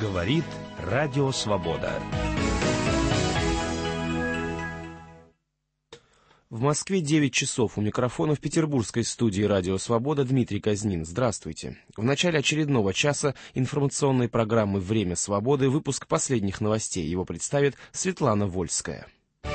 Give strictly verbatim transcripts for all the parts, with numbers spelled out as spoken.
Говорит Радио Свобода. В Москве девять часов. У микрофона в петербургской студии «Радио Свобода» Дмитрий Казнин. Здравствуйте. В начале очередного часа информационной программы «Время свободы» выпуск последних новостей. Его представит Светлана Вольская.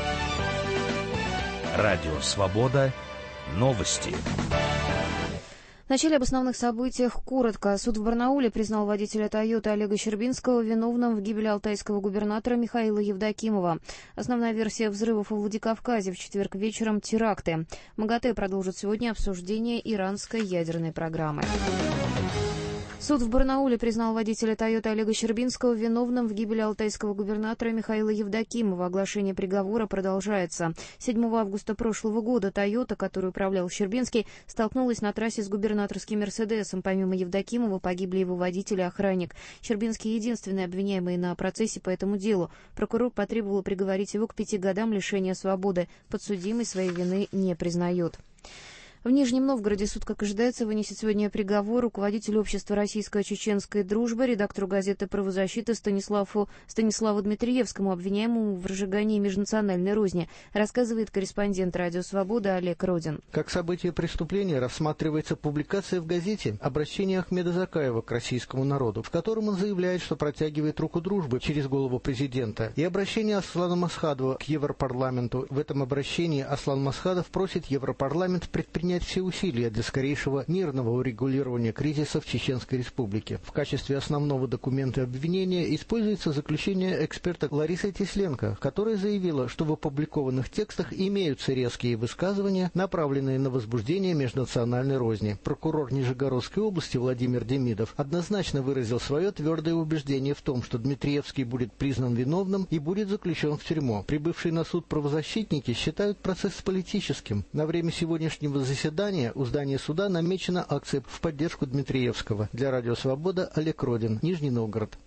Радио Свобода. Новости. Вначале об основных событиях коротко. Суд в Барнауле признал водителя «Тойоты» Олега Щербинского виновным в гибели алтайского губернатора Михаила Евдокимова. Основная версия взрывов во Владикавказе в четверг вечером — теракты. МАГАТЭ продолжит сегодня обсуждение иранской ядерной программы. Суд в Барнауле признал водителя «Тойоты» Олега Щербинского виновным в гибели алтайского губернатора Михаила Евдокимова. Оглашение приговора продолжается. седьмого августа прошлого года «Тойота», которую управлял Щербинский, столкнулась на трассе с губернаторским «Мерседесом». Помимо Евдокимова погибли его водитель и охранник. Щербинский единственный обвиняемый на процессе по этому делу. Прокурор потребовал приговорить его к пяти годам лишения свободы. Подсудимый своей вины не признает. В Нижнем Новгороде суд, как ожидается, вынесет сегодня приговор руководителю общества «Российско-чеченская дружба», редактору газеты «Правозащита» Станиславу, Станиславу Дмитриевскому, обвиняемому в разжигании межнациональной розни, рассказывает корреспондент «Радио Свобода» Олег Родин. Как событие преступления рассматривается публикация в газете «Обращение Ахмеда Закаева к российскому народу», в котором он заявляет, что протягивает руку дружбы через голову президента, и обращение Аслана Масхадова к Европарламенту. В этом обращении Аслан Масхадов просит Европарламент предпринять все усилия для скорейшего мирного урегулирования кризиса в Чеченской Республике. В качестве основного документа обвинения используется заключение эксперта Ларисы Тесленко, которая заявила, что в опубликованных текстах имеются резкие высказывания, направленные на возбуждение межнациональной розни. Прокурор Нижегородской области Владимир Демидов однозначно выразил свое твердое убеждение в том, что Дмитриевский будет признан виновным и будет заключен в тюрьму. Прибывшие на суд правозащитники считают процесс политическим. На время сегодняшнего заседания заседания у здания суда намечена акция в поддержку Дмитриевского. Для Радио Свобода Олег Родин, Нижний Новгород.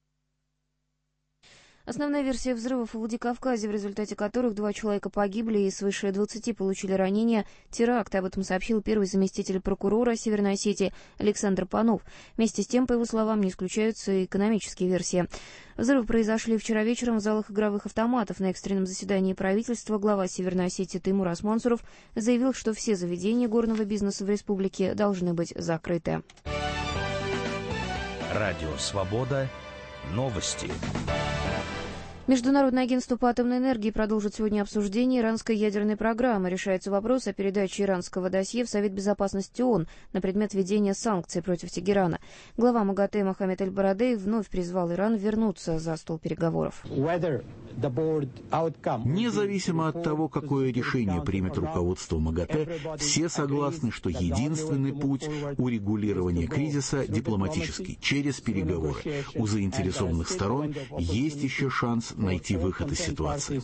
Основная версия взрывов в Владикавказе, в результате которых два человека погибли и свыше двадцати получили ранения, — теракт. Об этом сообщил первый заместитель прокурора Северной Осетии Александр Панов. Вместе с тем, по его словам, не исключаются и экономические версии. Взрывы произошли вчера вечером в залах игровых автоматов. На экстренном заседании правительства глава Северной Осетии Теймур Османсуров заявил, что все заведения горного бизнеса в республике должны быть закрыты. Радио Свобода. Новости. Международное агентство по атомной энергии продолжит сегодня обсуждение иранской ядерной программы. Решается вопрос о передаче иранского досье в Совет Безопасности ООН на предмет введения санкций против Тегерана. Глава МАГАТЭ Мохаммед Эль-Барадей вновь призвал Иран вернуться за стол переговоров. Независимо от того, какое решение примет руководство МАГАТЭ, все согласны, что единственный путь урегулирования кризиса дипломатический, через переговоры. У заинтересованных сторон есть еще шанс найти выход из ситуации.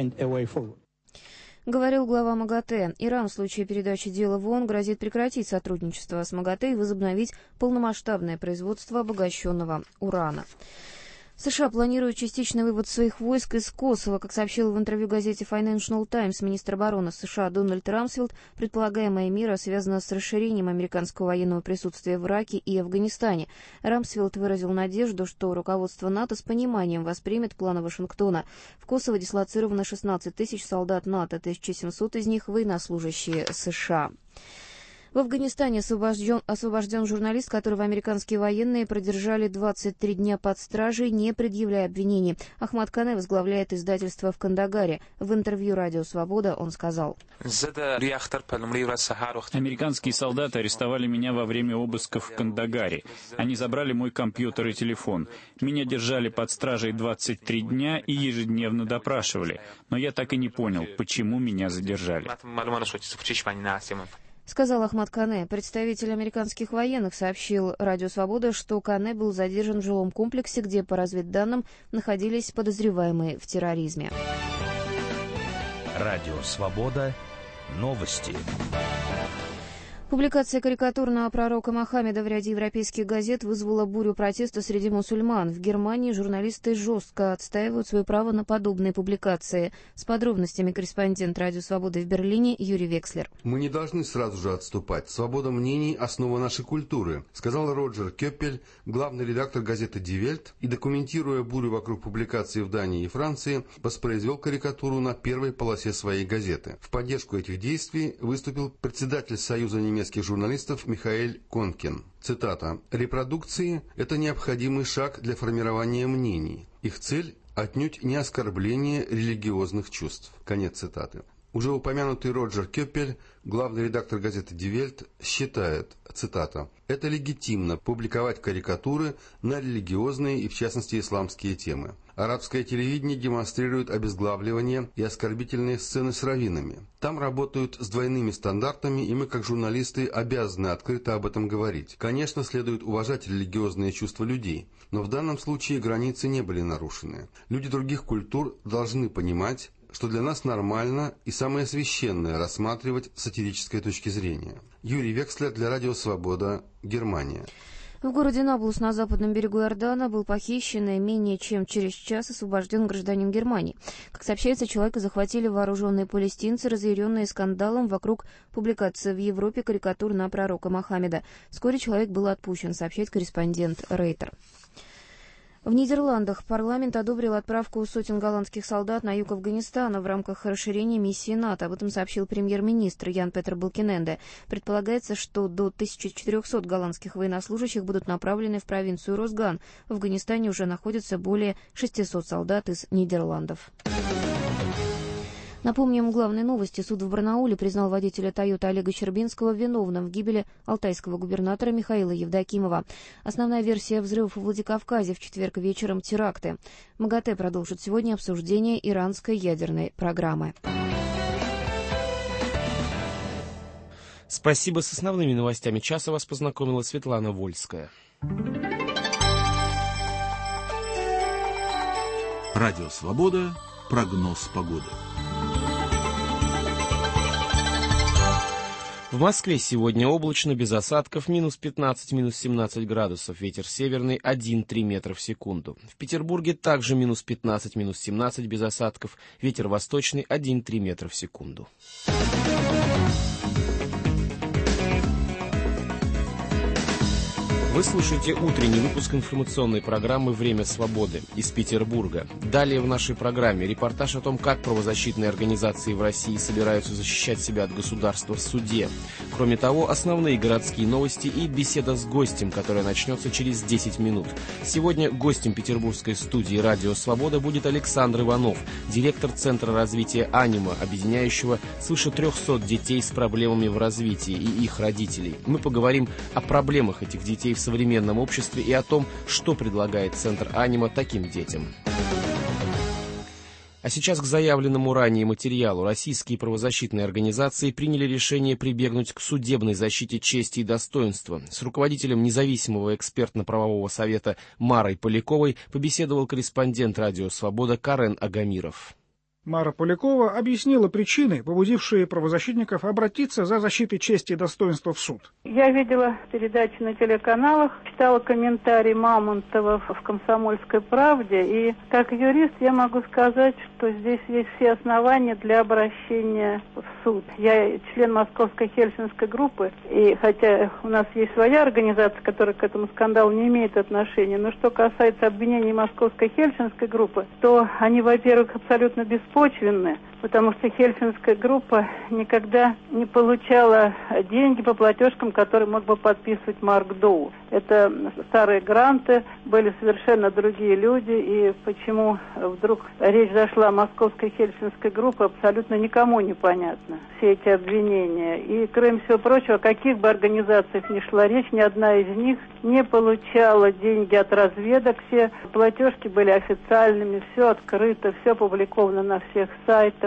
Говорил глава МАГАТЭ. Иран в случае передачи дела в ООН грозит прекратить сотрудничество с МАГАТЭ и возобновить полномасштабное производство обогащенного урана. США планируют частичный вывод своих войск из Косово. Как сообщил в интервью газете Financial Times министр обороны США Дональд Рамсфилд, предполагаемая мера связана с расширением американского военного присутствия в Ираке и Афганистане. Рамсфилд выразил надежду, что руководство НАТО с пониманием воспримет планы Вашингтона. В Косово дислоцировано шестнадцать тысяч солдат НАТО, тысяча семьсот из них военнослужащие США. В Афганистане освобожден, освобожден журналист, которого американские военные продержали двадцать три дня под стражей, не предъявляя обвинений. Ахмад Кане возглавляет издательство в Кандагаре. В интервью «Радио Свобода» он сказал: «Американские солдаты арестовали меня во время обысков в Кандагаре. Они забрали мой компьютер и телефон. Меня держали под стражей двадцать три дня и ежедневно допрашивали. Но я так и не понял, почему меня задержали». Сказал Ахмад Кане. Представитель американских военных сообщил «Радио Свобода», что Кане был задержан в жилом комплексе, где, по разведданным, находились подозреваемые в терроризме. Радио Свобода. Новости. Публикация карикатур на пророка Мохаммеда в ряде европейских газет вызвала бурю протеста среди мусульман. В Германии журналисты жестко отстаивают свое право на подобные публикации. С подробностями корреспондент «Радио Свободы» в Берлине Юрий Векслер. «Мы не должны сразу же отступать. Свобода мнений – основа нашей культуры», сказал Роджер Кёппель, главный редактор газеты «Die Welt», и, документируя бурю вокруг публикации в Дании и Франции, воспроизвел карикатуру на первой полосе своей газеты. В поддержку этих действий выступил председатель Союза немецких журналистов Михаэль Конкин. Цитата. «Репродукции – это необходимый шаг для формирования мнений. Их цель – отнюдь не оскорбление религиозных чувств». Конец цитаты. Уже упомянутый Роджер Кёппель, главный редактор газеты Die Welt, считает, цитата, «это легитимно публиковать карикатуры на религиозные и, в частности, исламские темы. Арабское телевидение демонстрирует обезглавливание и оскорбительные сцены с раввинами. Там работают с двойными стандартами, и мы, как журналисты, обязаны открыто об этом говорить. Конечно, следует уважать религиозные чувства людей, но в данном случае границы не были нарушены. Люди других культур должны понимать, что для нас нормально и самое священное рассматривать с сатирической точки зрения». Юрий Векслер для Радио Свобода, Германия. В городе Наблус на западном берегу Иордана был похищен и менее чем через час освобожден гражданин Германии. Как сообщается, человека захватили вооруженные палестинцы, разъяренные скандалом вокруг публикации в Европе карикатур на пророка Мохаммеда. Вскоре человек был отпущен, сообщает корреспондент Рейтер. В Нидерландах парламент одобрил отправку сотен голландских солдат на юг Афганистана в рамках расширения миссии НАТО. Об этом сообщил премьер-министр Ян Петер Балкененде. Предполагается, что до тысячи четырехсот голландских военнослужащих будут направлены в провинцию Росган. В Афганистане уже находится более шестисот солдат из Нидерландов. Напомним, главной новости. Суд в Барнауле признал водителя «Тойоты» Олега Щербинского виновным в гибели алтайского губернатора Михаила Евдокимова. Основная версия взрывов в Владикавказе в четверг вечером – теракты. МАГАТЭ продолжит сегодня обсуждение иранской ядерной программы. Спасибо. С основными новостями часа вас познакомила Светлана Вольская. Радио «Свобода». Прогноз погоды. В Москве сегодня облачно, без осадков, минус пятнадцать, минус семнадцать градусов, ветер северный один-три метра в секунду. В Петербурге также минус пятнадцать, минус семнадцать, без осадков, ветер восточный один-три метра в секунду. Вы слушаете утренний выпуск информационной программы «Время свободы» из Петербурга. Далее в нашей программе репортаж о том, как правозащитные организации в России собираются защищать себя от государства в суде. Кроме того, основные городские новости и беседа с гостем, которая начнется через десять минут. Сегодня гостем петербургской студии «Радио Свобода» будет Александр Иванов, директор Центра развития «Анима», объединяющего свыше трехсот детей с проблемами в развитии и их родителей. Мы поговорим о проблемах этих детей в современном обществе и о том, что предлагает Центр «Анима» таким детям. А сейчас к заявленному ранее материалу. Российские правозащитные организации приняли решение прибегнуть к судебной защите чести и достоинства. С руководителем независимого экспертно-правового совета Марой Поляковой побеседовал корреспондент «Радио Свобода» Карен Агамиров. Мара Полякова объяснила причины, побудившие правозащитников обратиться за защитой чести и достоинства в суд. Я видела передачи на телеканалах, читала комментарий Мамонтова в «Комсомольской правде», и как юрист я могу сказать, что здесь есть все основания для обращения в суд. Я член Московской Хельсинской группы, и хотя у нас есть своя организация, которая к этому скандалу не имеет отношения, но что касается обвинений Московской Хельсинской группы, то они, во-первых, абсолютно беспочвенны, почвенны, потому что Хельсинская группа никогда не получала деньги по платежкам, которые мог бы подписывать Марк Доу. Это старые гранты, были совершенно другие люди, и почему вдруг речь зашла о Московской Хельсинской группе, абсолютно никому не понятно. Все эти обвинения. И, кроме всего прочего, о каких бы организациях ни шла речь, ни одна из них не получала деньги от разведок. Все платежки были официальными, все открыто, все опубликовано на всех сайтах.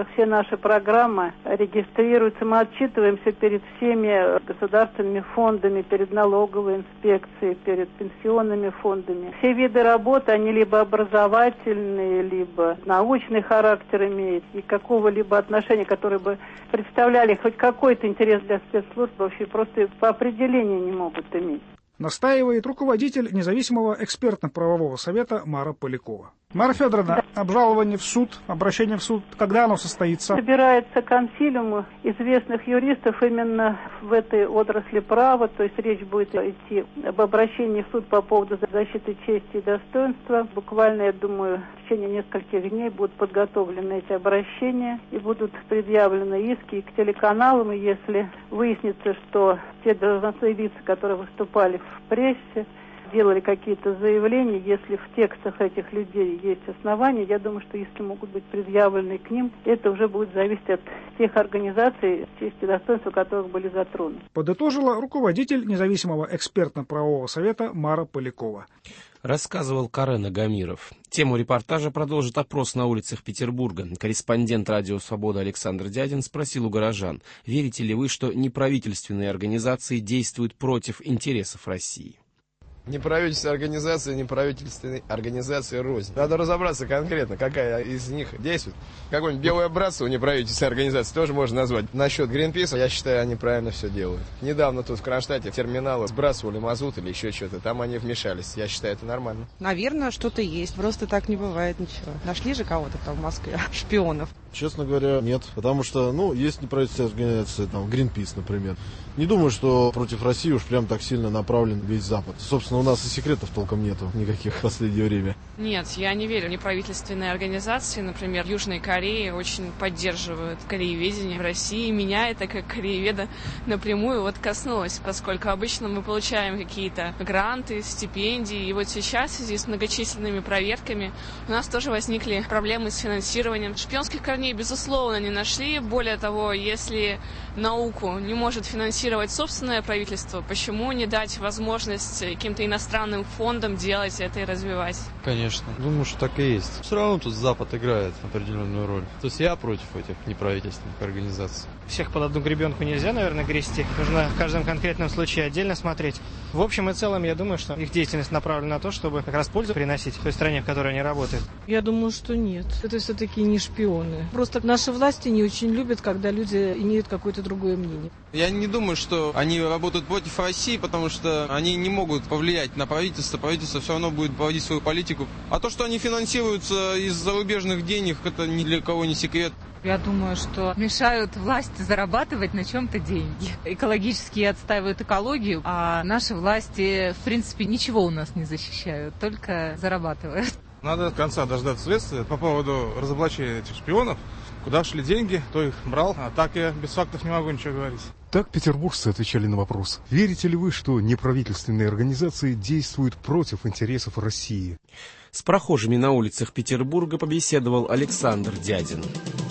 во-первых, все наши программы регистрируются, мы отчитываемся перед всеми государственными фондами, перед налоговой инспекцией, перед пенсионными фондами. Все виды работы, они либо образовательные, либо научный характер имеют, и какого-либо отношения, которые бы представляли хоть какой-то интерес для спецслужб, вообще просто по определению не могут иметь. Настаивает руководитель независимого экспертно-правового совета Мара Полякова. Мара Федоровна, обжалование в суд, обращение в суд, когда оно состоится? Собирается консилиум известных юристов именно в этой отрасли права, то есть речь будет идти об обращении в суд по поводу защиты чести и достоинства. Буквально, я думаю, в течение нескольких дней будут подготовлены эти обращения и будут предъявлены иски к телеканалам, и если выяснится, что те должностные лица, которые выступали в прессе, делали какие-то заявления, если в текстах этих людей есть основания, я думаю, что иски могут быть предъявлены к ним. Это уже будет зависеть от тех организаций, чести и достоинства которых были затронуты. Подытожила руководитель независимого экспертно-правового совета Мара Полякова. Рассказывал Карен Агамиров. Тему репортажа продолжит опрос на улицах Петербурга. Корреспондент «Радио Свобода» Александр Дядин спросил у горожан, верите ли вы, что неправительственные организации действуют против интересов России? Неправительственные организации, неправительственные организации рознь. Надо разобраться конкретно, какая из них действует. Какое-нибудь белое братство неправительственной организации тоже можно назвать. Насчет Гринписа, я считаю, они правильно все делают. Недавно тут в Кронштадте терминалы сбрасывали мазут или еще что-то. Там они вмешались. Я считаю, это нормально. Наверное, что-то есть. Просто так не бывает ничего. Нашли же кого-то там в Москве, шпионов. Честно говоря, нет. Потому что, ну, есть неправительственные организации, там, Гринпис, например. Не думаю, что против России уж прям так сильно направлен весь Запад. Собственно, у нас и секретов толком нету никаких в последнее время. Нет, я не верю. Неправительственные организации, например, Южной Кореи, очень поддерживают корееведение в России. Меня это, как корееведа, напрямую вот коснулось, поскольку обычно мы получаем какие-то гранты, стипендии. И вот сейчас, в связи с многочисленными проверками, у нас тоже возникли проблемы с финансированием. Шпионских корней, безусловно, не нашли. Более того, если науку не может финансировать собственное правительство, почему не дать возможность каким-то иностранным фондам делать это и развивать? Конечно. Думаю, что так и есть. Все равно тут Запад играет определенную роль. То есть я против этих неправительственных организаций. Всех под одну гребенку нельзя, наверное, грести. Нужно в каждом конкретном случае отдельно смотреть. В общем и целом, я думаю, что их деятельность направлена на то, чтобы как раз пользу приносить той стране, в которой они работают. Я думаю, что нет. Это все-таки не шпионы. Просто наши власти не очень любят, когда люди имеют какое-то другое мнение. Я не думаю, что они работают против России, потому что они не могут повлиять на правительство. Правительство все равно будет проводить свою политику. А то, что они финансируются из зарубежных денег, это ни для кого не секрет. Я думаю, что мешают власти зарабатывать на чем-то деньги. Экологически отстаивают экологию, а наши власти, в принципе, ничего у нас не защищают, только зарабатывают. Надо до конца дождаться следствия по поводу разоблачения этих шпионов. Куда шли деньги, кто их брал. А так я без фактов не могу ничего говорить. Так петербуржцы отвечали на вопрос. Верите ли вы, что неправительственные организации действуют против интересов России? С прохожими на улицах Петербурга побеседовал Александр Дядин.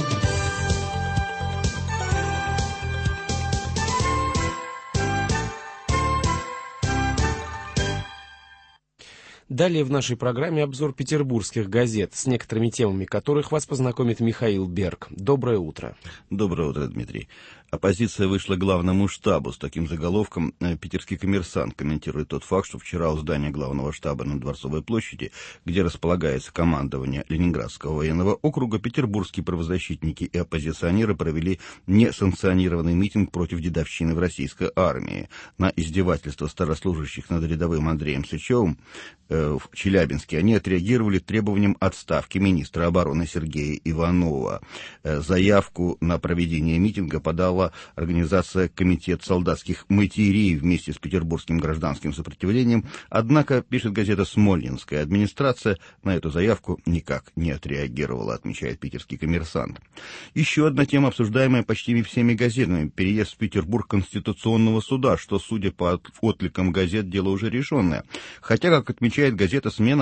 Далее в нашей программе обзор петербургских газет, с некоторыми темами которых вас познакомит Михаил Берг. Доброе утро. Доброе утро, Дмитрий. Оппозиция вышла к главному штабу с таким заголовком. Питерский коммерсант комментирует тот факт, что вчера у здания главного штаба на Дворцовой площади, где располагается командование Ленинградского военного округа, петербургские правозащитники и оппозиционеры провели несанкционированный митинг против дедовщины в российской армии. На издевательство старослужащих над рядовым Андреем Сычевым э, в Челябинске они отреагировали требованием отставки министра обороны Сергея Иванова. Э, заявку на проведение митинга подала организация «Комитет солдатских матерей» вместе с петербургским гражданским сопротивлением. Однако, пишет газета «Смольнинская», администрация на эту заявку никак не отреагировала, отмечает питерский коммерсант. Еще одна тема, обсуждаемая почти всеми газетами: переезд в Петербург Конституционного суда, что, судя по откликам газет, дело уже решенное. Хотя, как отмечает газета «Смена»,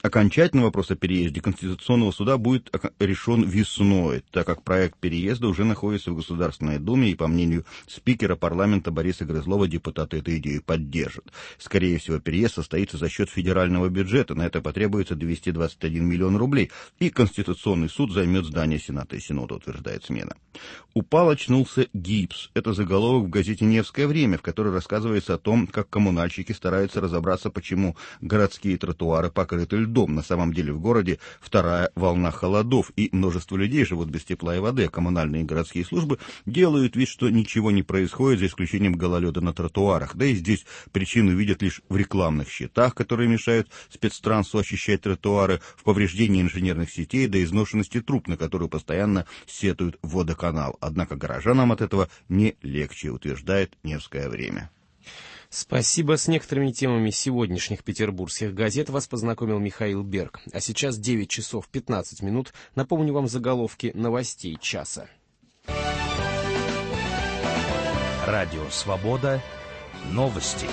Окончательный вопрос о переезде Конституционного суда будет решен весной, так как проект переезда уже находится в Государственной Думе, и, по мнению спикера парламента Бориса Грызлова, депутаты эту идею поддержат. Скорее всего, переезд состоится за счет федерального бюджета, на это потребуется двести двадцать один миллион рублей, и Конституционный суд займет здание Сената и Синода, утверждает смена. Упал, очнулся гипс. Это заголовок в газете «Невское время», в которой рассказывается о том, как коммунальщики стараются разобраться, почему городские тротуары покрыты льдом. На самом деле в городе вторая волна холодов, и множество людей живут без тепла и воды, а коммунальные и городские службы делают вид, что ничего не происходит, за исключением гололеда на тротуарах. Да и здесь причину видят лишь в рекламных щитах, которые мешают спецтрансу очищать тротуары, в повреждении инженерных сетей, да и изношенности труб, на которую постоянно сетует водоканал. Однако горожанам от этого не легче, утверждает «Невское время». Спасибо. С некоторыми темами сегодняшних петербургских газет вас познакомил Михаил Берг. А сейчас девять часов пятнадцать минут. Напомню вам заголовки новостей часа. Радио «Свобода». Новости.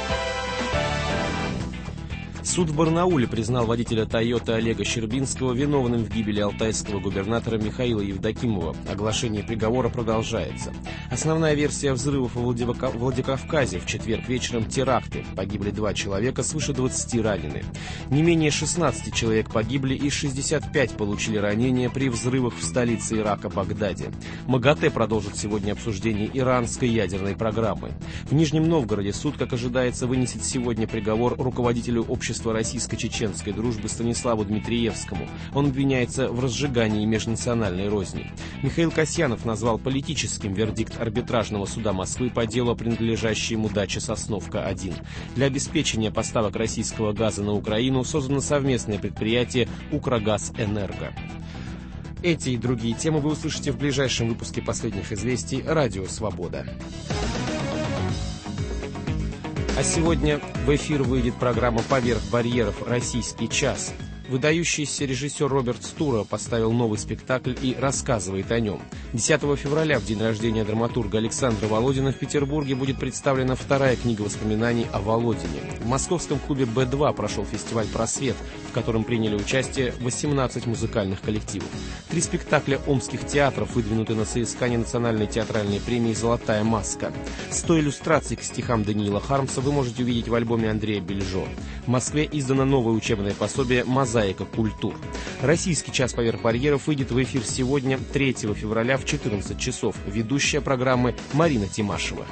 Суд в Барнауле признал водителя «Тойоты» Олега Щербинского виновным в гибели алтайского губернатора Михаила Евдокимова. Оглашение приговора продолжается. Основная версия взрывов во Владикавказе: в четверг вечером теракты. Погибли два человека, свыше двадцати ранены. Не менее шестнадцати человек погибли и шестьдесят пять получили ранения при взрывах в столице Ирака Багдаде. МАГАТЭ продолжит сегодня обсуждение иранской ядерной программы. В Нижнем Новгороде суд, как ожидается, вынесет сегодня приговор руководителю общества российско-чеченской дружбы Станиславу Дмитриевскому. Он обвиняется в разжигании межнациональной розни. Михаил Касьянов назвал политическим вердикт арбитражного суда Москвы по делу о принадлежащей ему даче Сосновка один. Для обеспечения поставок российского газа на Украину создано совместное предприятие «Укргаз-Энерго». Эти и другие темы вы услышите в ближайшем выпуске последних известий «Радио Свобода». А сегодня в эфир выйдет программа «Поверх барьеров. Российский час». Выдающийся режиссер Роберт Стура поставил новый спектакль и рассказывает о нем. десятого февраля, в день рождения драматурга Александра Володина, в Петербурге будет представлена вторая книга воспоминаний о Володине. В московском клубе Бэ два прошел фестиваль «Просвет», в котором приняли участие восемнадцать музыкальных коллективов. Три спектакля омских театров выдвинуты на соискание национальной театральной премии «Золотая маска». сто иллюстраций к стихам Даниила Хармса вы можете увидеть в альбоме Андрея Бельжо. В Москве издано новое учебное пособие «Мозаика культур». Российский час «Поверх барьеров» выйдет в эфир сегодня, третьего февраля, в четырнадцать часов. Ведущая программы Марина Тимашева.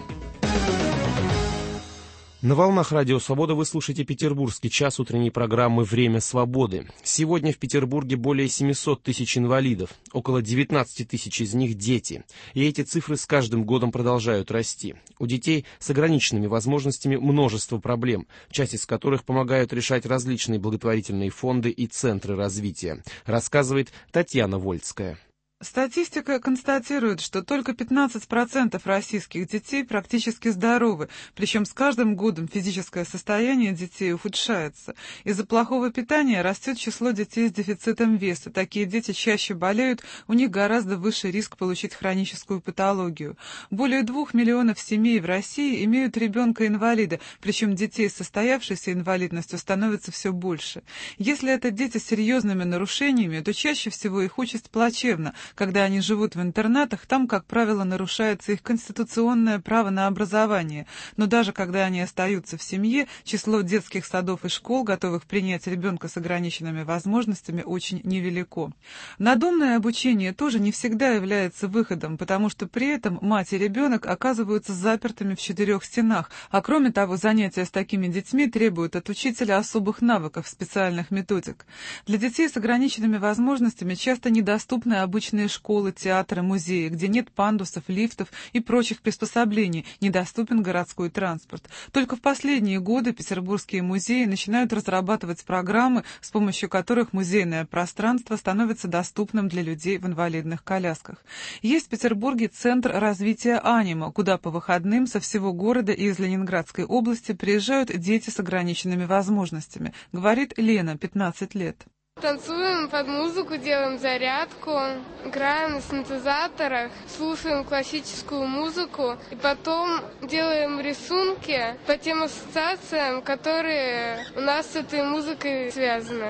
На волнах Радио Свобода вы слушаете петербургский час утренней программы «Время свободы». Сегодня в Петербурге более семисот тысяч инвалидов, около девятнадцати тысяч из них дети. И эти цифры с каждым годом продолжают расти. У детей с ограниченными возможностями множество проблем, часть из которых помогают решать различные благотворительные фонды и центры развития, рассказывает Татьяна Вольцкая. Статистика констатирует, что только пятнадцать процентов российских детей практически здоровы, причем с каждым годом физическое состояние детей ухудшается. Из-за плохого питания растет число детей с дефицитом веса. Такие дети чаще болеют, у них гораздо выше риск получить хроническую патологию. Более двух миллионов семей в России имеют ребенка-инвалида, причем детей с состоявшейся инвалидностью становится все больше. Если это дети с серьезными нарушениями, то чаще всего их участь плачевна. Когда они живут в интернатах, там, как правило, нарушается их конституционное право на образование. Но даже когда они остаются в семье, число детских садов и школ, готовых принять ребенка с ограниченными возможностями, очень невелико. Надомное обучение тоже не всегда является выходом, потому что при этом мать и ребенок оказываются запертыми в четырех стенах, а кроме того, занятия с такими детьми требуют от учителя особых навыков, специальных методик. Для детей с ограниченными возможностями часто недоступны обычные школы, театры, музеи, где нет пандусов, лифтов и прочих приспособлений, недоступен городской транспорт. Только в последние годы петербургские музеи начинают разрабатывать программы, с помощью которых музейное пространство становится доступным для людей в инвалидных колясках. Есть в Петербурге Центр развития «Анима», куда по выходным со всего города и из Ленинградской области приезжают дети с ограниченными возможностями, говорит Лена, пятнадцать лет. Танцуем под музыку, делаем зарядку, играем на синтезаторах, слушаем классическую музыку и потом делаем рисунки по тем ассоциациям, которые у нас с этой музыкой связаны.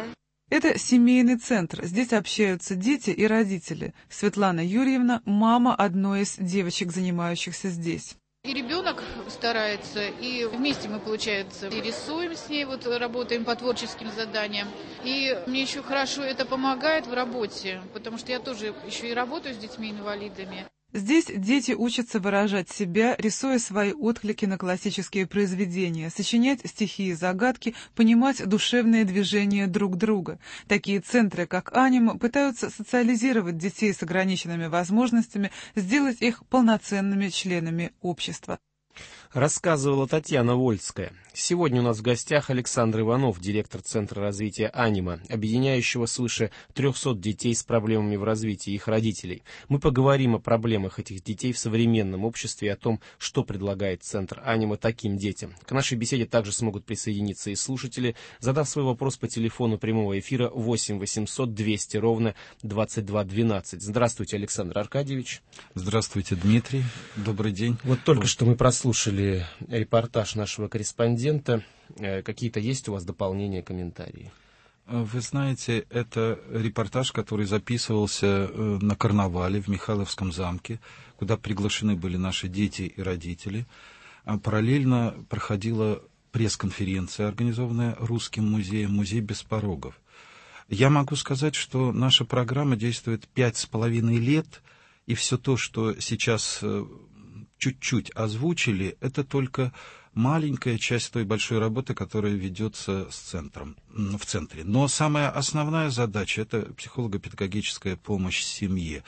Это семейный центр. Здесь общаются дети и родители. Светлана Юрьевна – мама одной из девочек, занимающихся здесь. И ребенок старается, и вместе мы, получается, и рисуем с ней, вот работаем по творческим заданиям. И мне еще хорошо это помогает в работе, потому что я тоже еще и работаю с детьми-инвалидами. Здесь дети учатся выражать себя, рисуя свои отклики на классические произведения, сочинять стихи и загадки, понимать душевные движения друг друга. Такие центры, как «Анима», пытаются социализировать детей с ограниченными возможностями, сделать их полноценными членами общества. Рассказывала Татьяна Вольская. Сегодня у нас в гостях Александр Иванов, директор Центра развития «Анима», объединяющего свыше трехсот детей с проблемами в развитии и их родителей. Мы поговорим о проблемах этих детей в современном обществе и о том, что предлагает Центр «Анима» таким детям. К нашей беседе также смогут присоединиться и слушатели, задав свой вопрос по телефону прямого эфира восемь восемьсот двести ровно двадцать два двенадцать. Здравствуйте, Александр Аркадьевич. Здравствуйте, Дмитрий. Добрый день. Вот только что мы прослушали репортаж нашего корреспондента. Какие-то есть у вас дополнения, комментарии? Вы знаете, это репортаж, который записывался на карнавале в Михайловском замке, куда приглашены были наши дети и родители. А параллельно проходила пресс-конференция, организованная Русским музеем, музей без порогов. Я могу сказать, что наша программа действует пять с половиной лет, и все то, что сейчас чуть-чуть озвучили, это только маленькая часть той большой работы, которая ведется с центром, в центре. Но самая основная задача – это психолого-педагогическая помощь семье.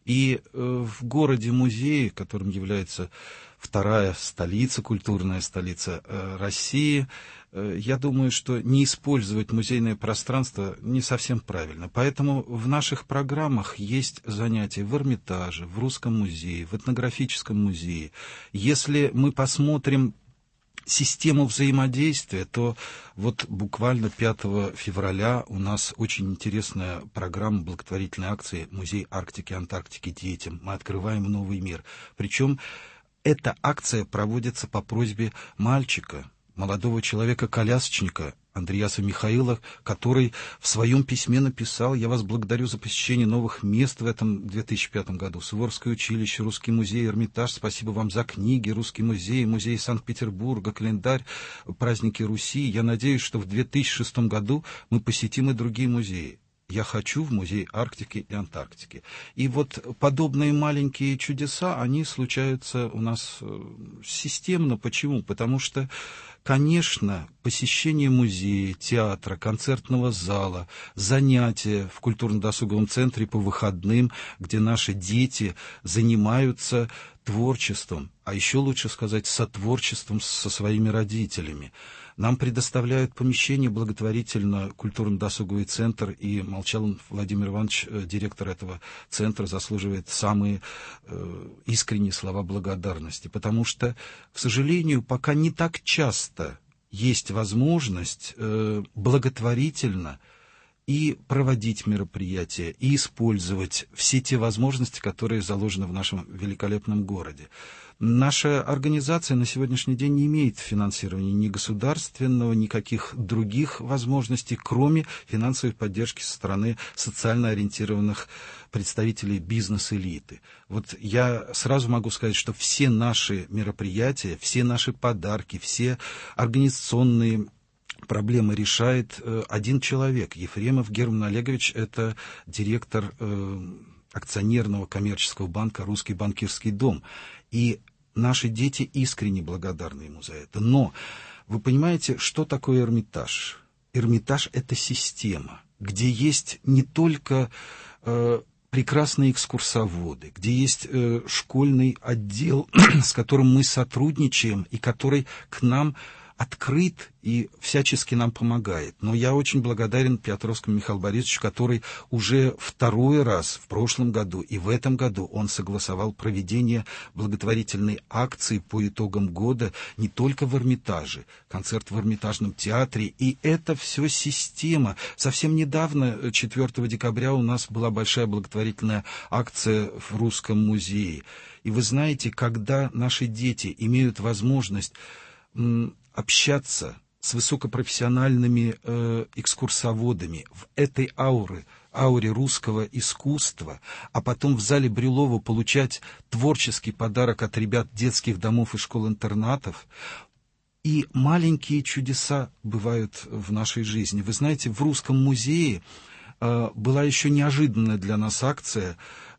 И в городе-музее, которым является вторая столица, культурная столица России, я думаю, что не использовать музейное пространство не совсем правильно. Поэтому в наших программах есть занятия в Эрмитаже, в Русском музее, в этнографическом музее. Если мы посмотрим систему взаимодействия, то вот буквально пятого февраля у нас очень интересная программа благотворительной акции «Музей Арктики и Антарктики детям». Мы открываем новый мир. Причем эта акция проводится по просьбе мальчика, молодого человека-колясочника Андреаса Михаила, который в своем письме написал: «Я вас благодарю за посещение новых мест в этом две тысячи пятом году. Суворовское училище, Русский музей, Эрмитаж. Спасибо вам за книги, Русский музей, музей Санкт-Петербурга, календарь, праздники Руси. Я надеюсь, что в две тысячи шестом году мы посетим и другие музеи. Я хочу в музей Арктики и Антарктики». И вот подобные маленькие чудеса, они случаются у нас системно. Почему? Потому что, конечно, посещение музея, театра, концертного зала, занятия в культурно-досуговом центре по выходным, где наши дети занимаются творчеством, а еще лучше сказать, сотворчеством со своими родителями. Нам предоставляют помещение благотворительно культурно-досуговый центр, и Молчалов Владимир Иванович, директор этого центра, заслуживает самые э, искренние слова благодарности, потому что, к сожалению, пока не так часто есть возможность э, благотворительно и проводить мероприятия, и использовать все те возможности, которые заложены в нашем великолепном городе. Наша организация на сегодняшний день не имеет финансирования ни государственного, никаких других возможностей, кроме финансовой поддержки со стороны социально ориентированных представителей бизнес-элиты. Вот я сразу могу сказать, что все наши мероприятия, все наши подарки, все организационные проблемы решает э, один человек. Ефремов Герман Олегович — это директор э, акционерного коммерческого банка «Русский банкирский дом». И наши дети искренне благодарны ему за это. Но вы понимаете, что такое Эрмитаж? Эрмитаж — это система, где есть не только э, прекрасные экскурсоводы, где есть э, школьный отдел, с которым мы сотрудничаем и который к нам открыт и всячески нам помогает. Но я очень благодарен Петровскому Михаилу Борисовичу, который уже второй раз в прошлом году и в этом году он согласовал проведение благотворительной акции по итогам года не только в Эрмитаже, концерт в Эрмитажном театре, и это все система. Совсем недавно, четвёртого декабря, у нас была большая благотворительная акция в Русском музее. И вы знаете, когда наши дети имеют возможность м, общаться с высокопрофессиональными э, экскурсоводами в этой ауре, ауре русского искусства, а потом в зале Брюлова получать творческий подарок от ребят детских домов и школ-интернатов. И маленькие чудеса бывают в нашей жизни. Вы знаете, в Русском музее э, была еще неожиданная для нас акция.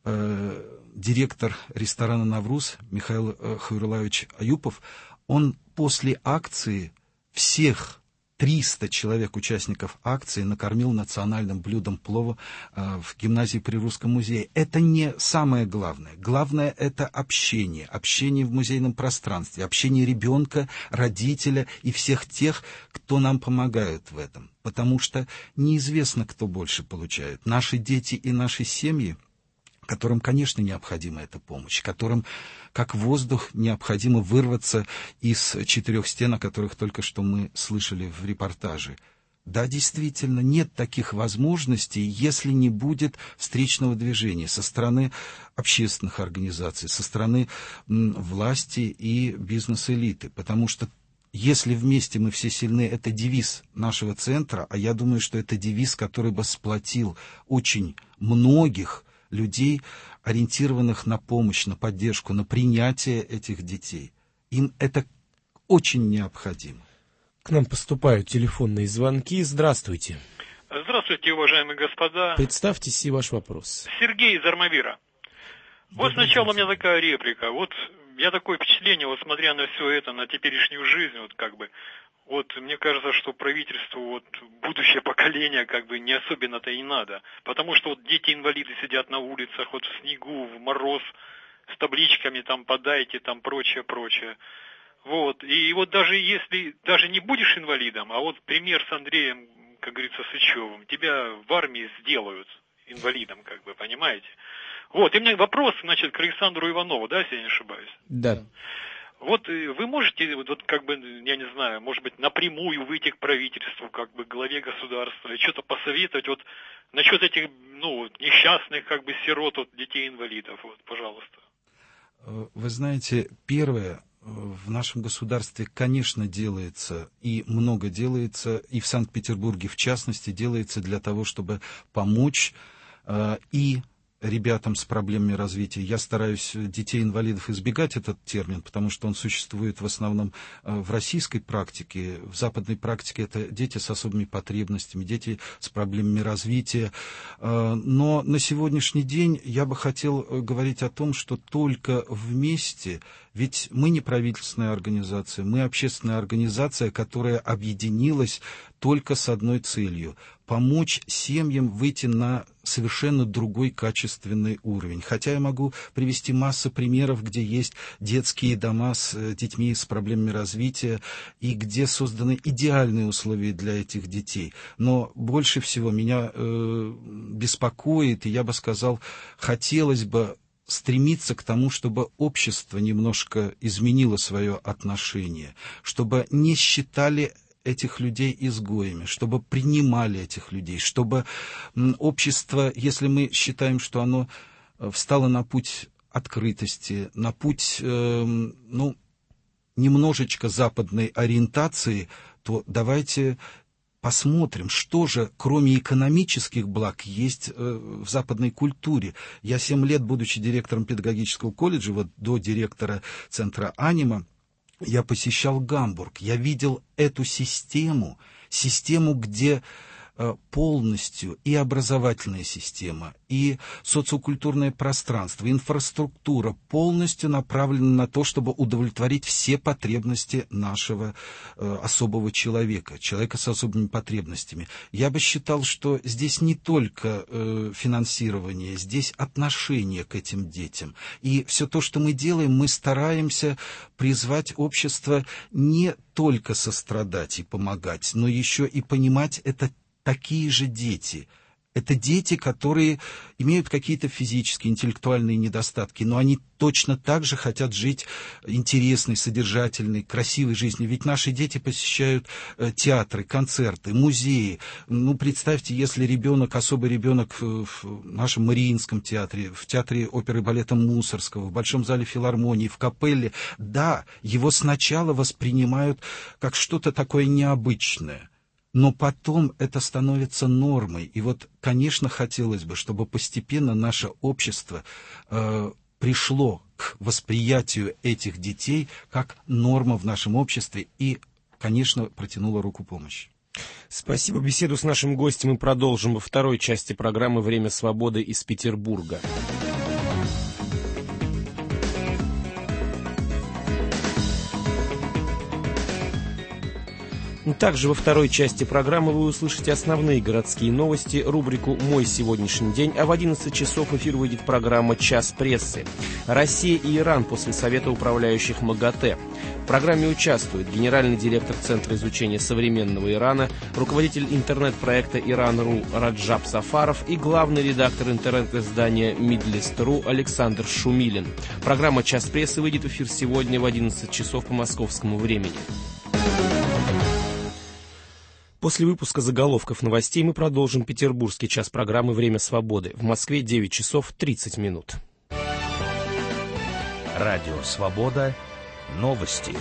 Э, директор ресторана «Навруз» Михаил э, Хайрулаевич Аюпов, он после акции всех триста человек, участников акции, накормил национальным блюдом плова э, в гимназии при Русском музее. Это не самое главное. Главное — это общение. Общение в музейном пространстве. Общение ребенка, родителя и всех тех, кто нам помогает в этом. Потому что неизвестно, кто больше получает. Наши дети и наши семьи, которым, конечно, необходима эта помощь, которым, как воздух, необходимо вырваться из четырех стен, о которых только что мы слышали в репортаже. Да, действительно, нет таких возможностей, если не будет встречного движения со стороны общественных организаций, со стороны м, власти и бизнес-элиты, потому что если вместе мы все сильны, это девиз нашего центра, а я думаю, что это девиз, который бы сплотил очень многих людей, ориентированных на помощь, на поддержку, на принятие этих детей. Им это очень необходимо. К нам поступают телефонные звонки. Здравствуйте. Здравствуйте, уважаемые господа. Представьтесь и ваш вопрос. Сергей из Армавира. Вот сначала у меня такая реплика. Вот я такое впечатление, вот смотря на все это, на теперешнюю жизнь, вот как бы, вот мне кажется, что правительству вот будущее поколение как бы не особенно-то и надо. Потому что вот дети-инвалиды сидят на улицах, вот в снегу, в мороз, с табличками там «подайте», там прочее, прочее. Вот. И вот даже если даже не будешь инвалидом, а вот пример с Андреем, как говорится, Сычевым, тебя в армии сделают инвалидом, как бы, понимаете? Вот, и у меня вопрос, значит, к Александру Иванову, да, если я не ошибаюсь? Да. Вот вы можете, вот, вот как бы, я не знаю, может быть, напрямую выйти к правительству, как бы, к главе государства, и что-то посоветовать, вот, насчет этих, ну, несчастных, как бы, сирот, вот, детей-инвалидов, вот, пожалуйста. Вы знаете, первое, в нашем государстве, конечно, делается, и много делается, и в Санкт-Петербурге, в частности, делается для того, чтобы помочь э, и ребятам с проблемами развития. Я стараюсь детей-инвалидов избегать этот термин, потому что он существует в основном в российской практике. В западной практике это дети с особыми потребностями, дети с проблемами развития. Но на сегодняшний день я бы хотел говорить о том, что только вместе, ведь мы не правительственная организация, мы общественная организация, которая объединилась только с одной целью – помочь семьям выйти на совершенно другой качественный уровень. Хотя я могу привести массу примеров, где есть детские дома с детьми с проблемами развития и где созданы идеальные условия для этих детей. Но больше всего меня э, беспокоит, и я бы сказал, хотелось бы стремиться к тому, чтобы общество немножко изменило свое отношение, чтобы не считали этих людей изгоями, чтобы принимали этих людей, чтобы общество, если мы считаем, что оно встало на путь открытости, на путь, э, ну, немножечко западной ориентации, то давайте посмотрим, что же, кроме экономических благ, есть э, в западной культуре. Я семь лет, будучи директором педагогического колледжа, вот до директора центра «Анима», я посещал Гамбург, я видел эту систему, систему, где э, полностью и образовательная система, и социокультурное пространство, инфраструктура полностью направлена на то, чтобы удовлетворить все потребности нашего э, особого человека, человека с особыми потребностями. Я бы считал, что здесь не только э, финансирование, здесь отношение к этим детям. И все то, что мы делаем, мы стараемся призвать общество не только сострадать и помогать, но еще и понимать, это такие же дети. Это дети, которые имеют какие-то физические, интеллектуальные недостатки, но они точно так же хотят жить интересной, содержательной, красивой жизнью. Ведь наши дети посещают э, театры, концерты, музеи. Ну, представьте, если ребенок, особый ребенок в, в нашем Мариинском театре, в театре оперы и балета Мусорского, в Большом зале филармонии, в капелле, да, его сначала воспринимают как что-то такое необычное. Но потом это становится нормой. И вот, конечно, хотелось бы, чтобы постепенно наше общество э, пришло к восприятию этих детей как норма в нашем обществе и, конечно, протянуло руку помощи. Спасибо. Беседу с нашим гостем мы продолжим во второй части программы «Время свободы» из Петербурга. Также во второй части программы вы услышите основные городские новости, рубрику «Мой сегодняшний день», а в одиннадцать часов в эфир выйдет программа «Час прессы». Россия и Иран после Совета управляющих МАГАТЭ. В программе участвует генеральный директор Центра изучения современного Ирана, руководитель интернет-проекта «Иран.ру» Раджаб Сафаров и главный редактор интернет-издания «Мидлист.ру» Александр Шумилин. Программа «Час прессы» выйдет в эфир сегодня в одиннадцать часов по московскому времени. После выпуска заголовков новостей мы продолжим петербургский час программы «Время свободы». В Москве девять часов тридцать минут. Радио «Свобода». Новости.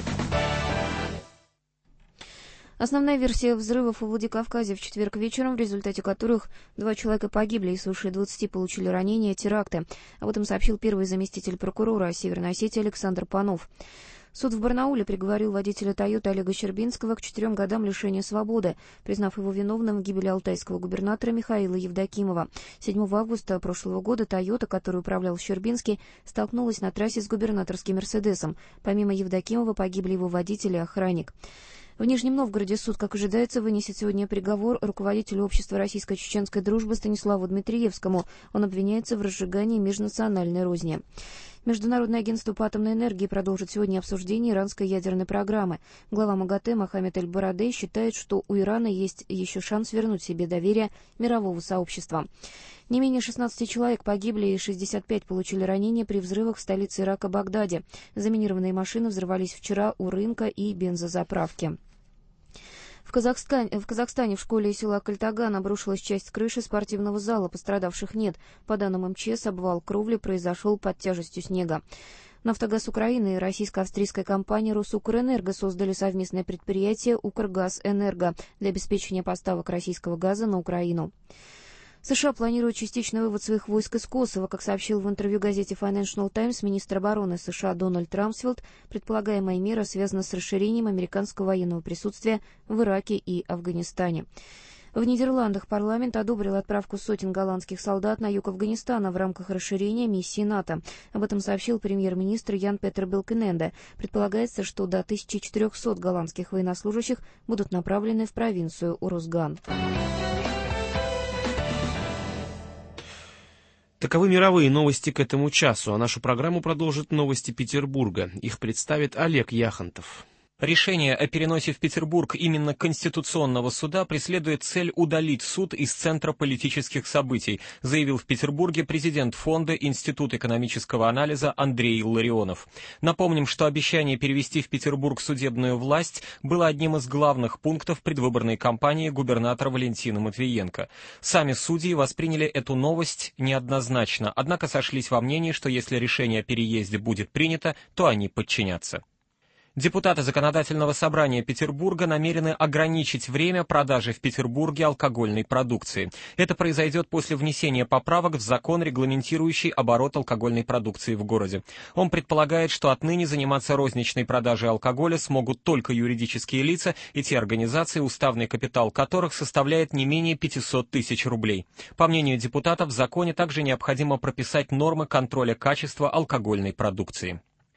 Основная версия взрывов в Владикавказе в четверг вечером, в результате которых два человека погибли и свыше двадцати получили ранения, теракты. Об этом сообщил первый заместитель прокурора Северной Осетии Александр Панов. Суд в Барнауле приговорил водителя «Тойоты» Олега Щербинского к четырем годам лишения свободы, признав его виновным в гибели алтайского губернатора Михаила Евдокимова. седьмого августа прошлого года «Тойота», которую управлял Щербинский, столкнулась на трассе с губернаторским «Мерседесом». Помимо Евдокимова погибли его водитель и охранник. В Нижнем Новгороде суд, как ожидается, вынесет сегодня приговор руководителю общества российско-чеченской дружбы Станиславу Дмитриевскому. Он обвиняется в разжигании межнациональной розни. Международное агентство по атомной энергии продолжит сегодня обсуждение иранской ядерной программы. Глава МАГАТЭ Мохаммед Эль-Барадей считает, что у Ирана есть еще шанс вернуть себе доверие мирового сообщества. Не менее шестнадцати человек погибли и шестьдесят пять получили ранения при взрывах в столице Ирака Багдаде. Заминированные машины взрывались вчера у рынка и бензозаправки. В Казахстане, в Казахстане в школе села Кальтаган обрушилась часть крыши спортивного зала, пострадавших нет. По данным МЧС, обвал кровли произошел под тяжестью снега. «Нафтогаз Украины» и российско-австрийская компания «Росукрэнерго» создали совместное предприятие «Укргазэнерго» для обеспечения поставок российского газа на Украину. США планируют частичный вывод своих войск из Косово. Как сообщил в интервью газете Financial Times министр обороны США Дональд Рамсфелд, предполагаемая мера связана с расширением американского военного присутствия в Ираке и Афганистане. В Нидерландах парламент одобрил отправку сотен голландских солдат на юг Афганистана в рамках расширения миссии НАТО. Об этом сообщил премьер-министр Ян Петер Белкененде. Предполагается, что до тысячи четырехсот голландских военнослужащих будут направлены в провинцию Урузган. Таковы мировые новости к этому часу, а нашу программу продолжат новости Петербурга. Их представит Олег Яхонтов. Решение о переносе в Петербург именно Конституционного суда преследует цель удалить суд из центра политических событий, заявил в Петербурге президент фонда Институт экономического анализа Андрей Илларионов. Напомним, что обещание перевести в Петербург судебную власть было одним из главных пунктов предвыборной кампании губернатора Валентина Матвиенко. Сами судьи восприняли эту новость неоднозначно, однако сошлись во мнении, что если решение о переезде будет принято, то они подчинятся. Депутаты Законодательного собрания Петербурга намерены ограничить время продажи в Петербурге алкогольной продукции. Это произойдет после внесения поправок в закон, регламентирующий оборот алкогольной продукции в городе. Он предполагает, что отныне заниматься розничной продажей алкоголя смогут только юридические лица и те организации, уставный капитал которых составляет не менее пятисот тысяч рублей. По мнению депутатов, в законе также необходимо прописать нормы контроля качества алкогольной продукции.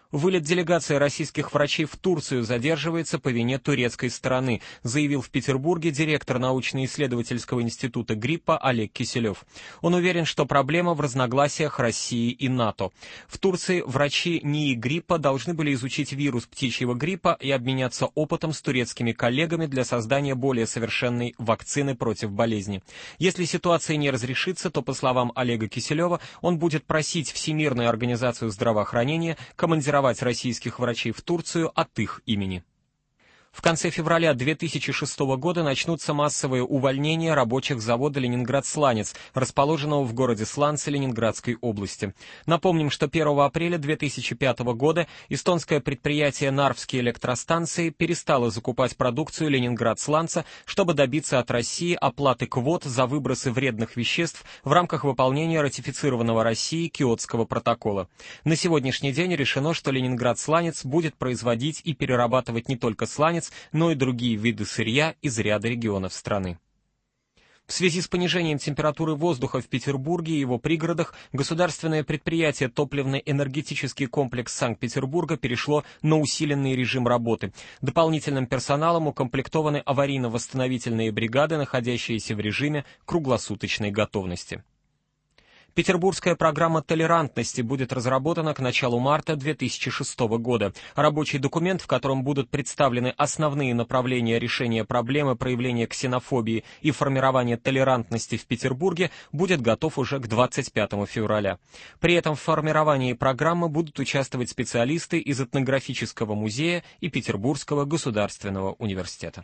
Вылет делегации российских врачей в Турцию задерживается по вине турецкой стороны, заявил в Петербурге директор научно-исследовательского института гриппа Олег Киселев. Он уверен, что проблема в разногласиях России и НАТО. В Турции врачи НИИ гриппа должны были изучить вирус птичьего гриппа и обменяться опытом с турецкими коллегами для создания более совершенной вакцины против болезни. Если ситуация не разрешится, то, по словам Олега Киселева, он будет просить Всемирную организацию здравоохранения командировать российских врачей в Турцию от их имени. В конце февраля две тысячи шестого года начнутся массовые увольнения рабочих завода «Ленинград-Сланец», расположенного в городе Сланце Ленинградской области. Напомним, что первого апреля две тысячи пятого года эстонское предприятие «Нарвские электростанции» перестало закупать продукцию «Ленинград-Сланца», чтобы добиться от России оплаты квот за выбросы вредных веществ в рамках выполнения ратифицированного Россией Киотского протокола. На сегодняшний день решено, что «Ленинград-Сланец» будет производить и перерабатывать не только сланец, но и другие виды сырья из ряда регионов страны. В связи с понижением температуры воздуха в Петербурге и его пригородах государственное предприятие «Топливно-энергетический комплекс Санкт-Петербурга» перешло на усиленный режим работы. Дополнительным персоналом укомплектованы аварийно-восстановительные бригады, находящиеся в режиме круглосуточной готовности. Петербургская программа толерантности будет разработана к началу марта две тысячи шестого года. Рабочий документ, в котором будут представлены основные направления решения проблемы проявления ксенофобии и формирования толерантности в Петербурге, будет готов уже к двадцать пятому февраля. При этом в формировании программы будут участвовать специалисты из Этнографического музея и Петербургского государственного университета.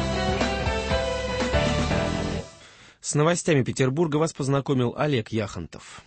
С новостями Петербурга вас познакомил Олег Яхонтов.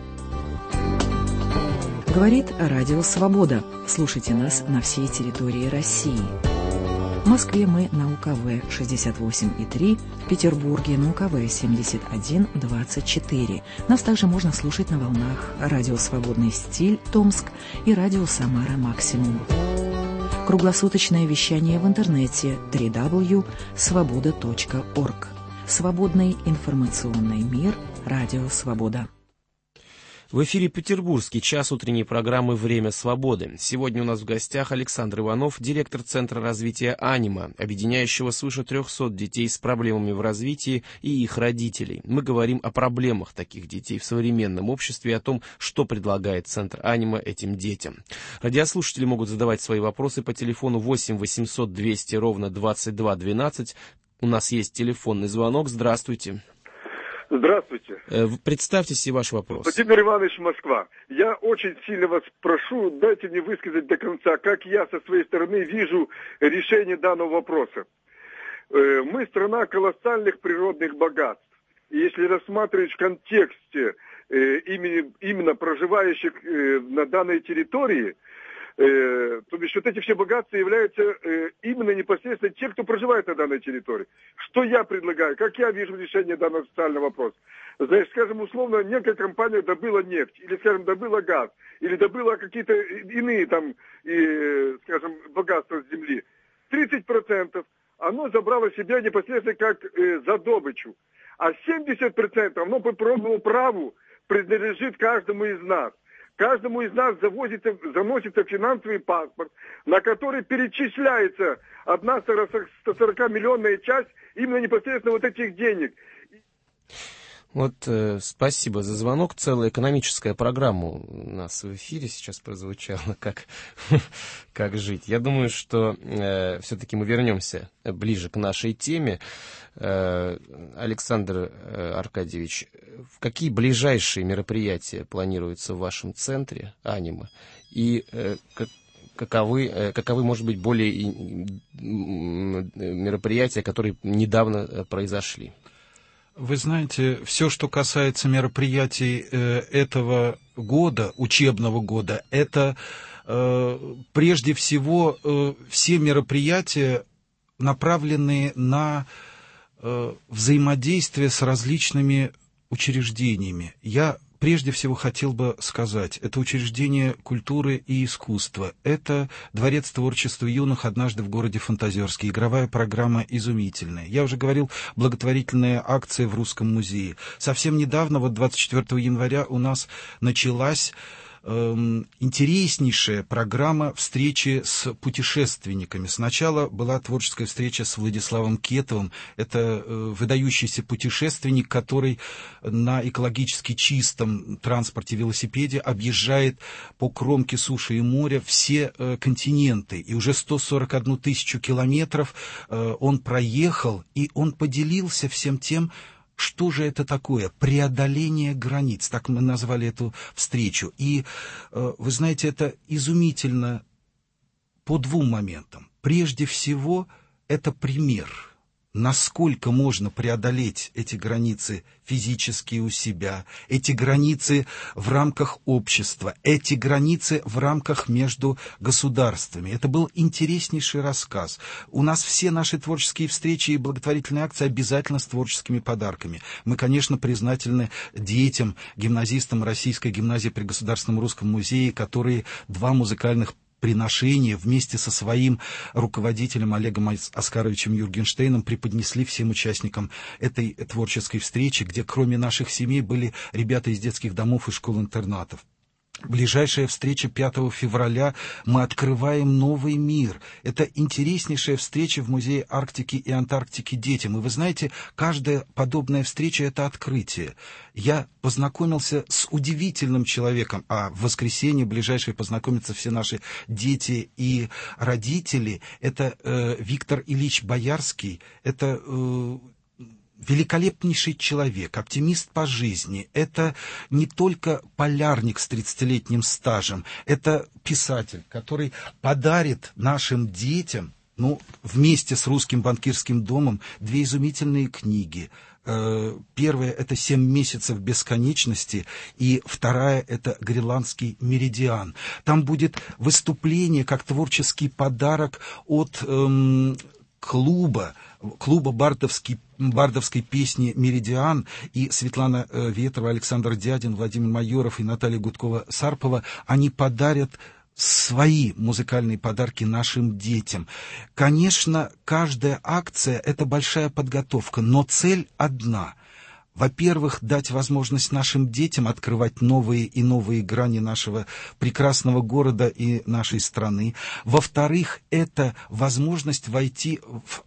Говорит Радио Свобода. Слушайте нас на всей территории России. В Москве мы на У Ка Вэ шестьдесят восемь и три, в Петербурге на У Ка Вэ семьдесят один двадцать четыре. Нас также можно слушать на волнах Радио Свободный стиль Томск и Радио Самара Максимум. Круглосуточное вещание в интернете дабл ю дабл ю дабл ю точка свобода точка орг. Свободный информационный мир. Радио Свобода. В эфире петербургский час утренней программы «Время свободы». Сегодня у нас в гостях Александр Иванов, директор Центра развития «Анима», объединяющего свыше трехсот детей с проблемами в развитии и их родителей. Мы говорим о проблемах таких детей в современном обществе и о том, что предлагает Центр «Анима» этим детям. Радиослушатели могут задавать свои вопросы по телефону восемь восемьсот двести ровно двадцать два двенадцать. У нас есть телефонный звонок. Здравствуйте. Здравствуйте. Представьте себе ваш вопрос. Владимир Иванович, Москва. Я очень сильно вас прошу, дайте мне высказать до конца, как я со своей стороны вижу решение данного вопроса. Мы страна колоссальных природных богатств. И если рассматривать в контексте именно, именно проживающих на данной территории, Э, то бишь вот эти все богатства являются э, именно непосредственно те, кто проживает на данной территории. Что я предлагаю, как я вижу решение данного социального вопроса? Значит, скажем, условно, некая компания добыла нефть, или, скажем, добыла газ, или добыла какие-то иные там, э, скажем, богатства с земли. тридцать процентов оно забрало себе непосредственно как э, за добычу, а семьдесят процентов оно по правовому праву принадлежит каждому из нас. Каждому из нас завозится, заносится финансовый паспорт, на который перечисляется одна сто сорок миллионная часть именно непосредственно вот этих денег. Вот э, спасибо за звонок. Целая экономическая программа у нас в эфире сейчас прозвучала, как, как жить. Я думаю, что э, все-таки мы вернемся ближе к нашей теме. Э, Александр э, Аркадьевич, какие ближайшие мероприятия планируются в вашем центре «Анима» и э, как, каковы, э, каковы, может быть, более и, мероприятия, которые недавно произошли? Вы знаете, все, что касается мероприятий э, этого года, учебного года, это э, прежде всего э, все мероприятия, направленные на э, взаимодействие с различными учреждениями. Я прежде всего хотел бы сказать, это учреждение культуры и искусства, это Дворец творчества юных однажды в городе Фантазерске, игровая программа изумительная. Я уже говорил, благотворительная акция в Русском музее. Совсем недавно, вот двадцать четвёртого января, у нас началась эм, интереснейшая программа встречи с путешественниками. Сначала была творческая встреча с Владиславом Кетовым. Это э, выдающийся путешественник, который на экологически чистом транспорте, велосипеде объезжает по кромке суши и моря все э, континенты. И уже сто сорок одну тысячу километров э, он проехал, и он поделился всем тем, что же это такое? Преодоление границ. Так мы назвали эту встречу. И, э, вы знаете, это изумительно по двум моментам. Прежде всего, это пример, насколько можно преодолеть эти границы физически у себя, эти границы в рамках общества, эти границы в рамках между государствами. Это был интереснейший рассказ. У нас все наши творческие встречи и благотворительные акции обязательно с творческими подарками. Мы, конечно, признательны детям, гимназистам Российской гимназии при Государственном русском музее, которые два музыкальных приношения вместе со своим руководителем Олегом Оскаровичем Юргенштейном преподнесли всем участникам этой творческой встречи, где кроме наших семей были ребята из детских домов и школ-интернатов. Ближайшая встреча пятого февраля, мы открываем новый мир. Это интереснейшая встреча в Музее Арктики и Антарктики детям. И вы знаете, каждая подобная встреча — это открытие. Я познакомился с удивительным человеком, а в воскресенье ближайшее познакомятся все наши дети и родители. Это э, Виктор Ильич Боярский, это... Э, великолепнейший человек, оптимист по жизни. Это не только полярник с тридцатилетним стажем, это писатель, который подарит нашим детям, ну, вместе с Русским банкирским домом, две изумительные книги. Первая — это «Семь месяцев бесконечности», и вторая — это «Гренландский меридиан». Там будет выступление как творческий подарок от эм, клуба, клуба бардовский, бардовской песни «Меридиан», и Светлана э, Ветрова, Александр Дядин, Владимир Майоров и Наталья Гудкова-Сарпова, они подарят свои музыкальные подарки нашим детям. Конечно, каждая акция — это большая подготовка, но цель одна. Во-первых, дать возможность нашим детям открывать новые и новые грани нашего прекрасного города и нашей страны. Во-вторых, это возможность войти в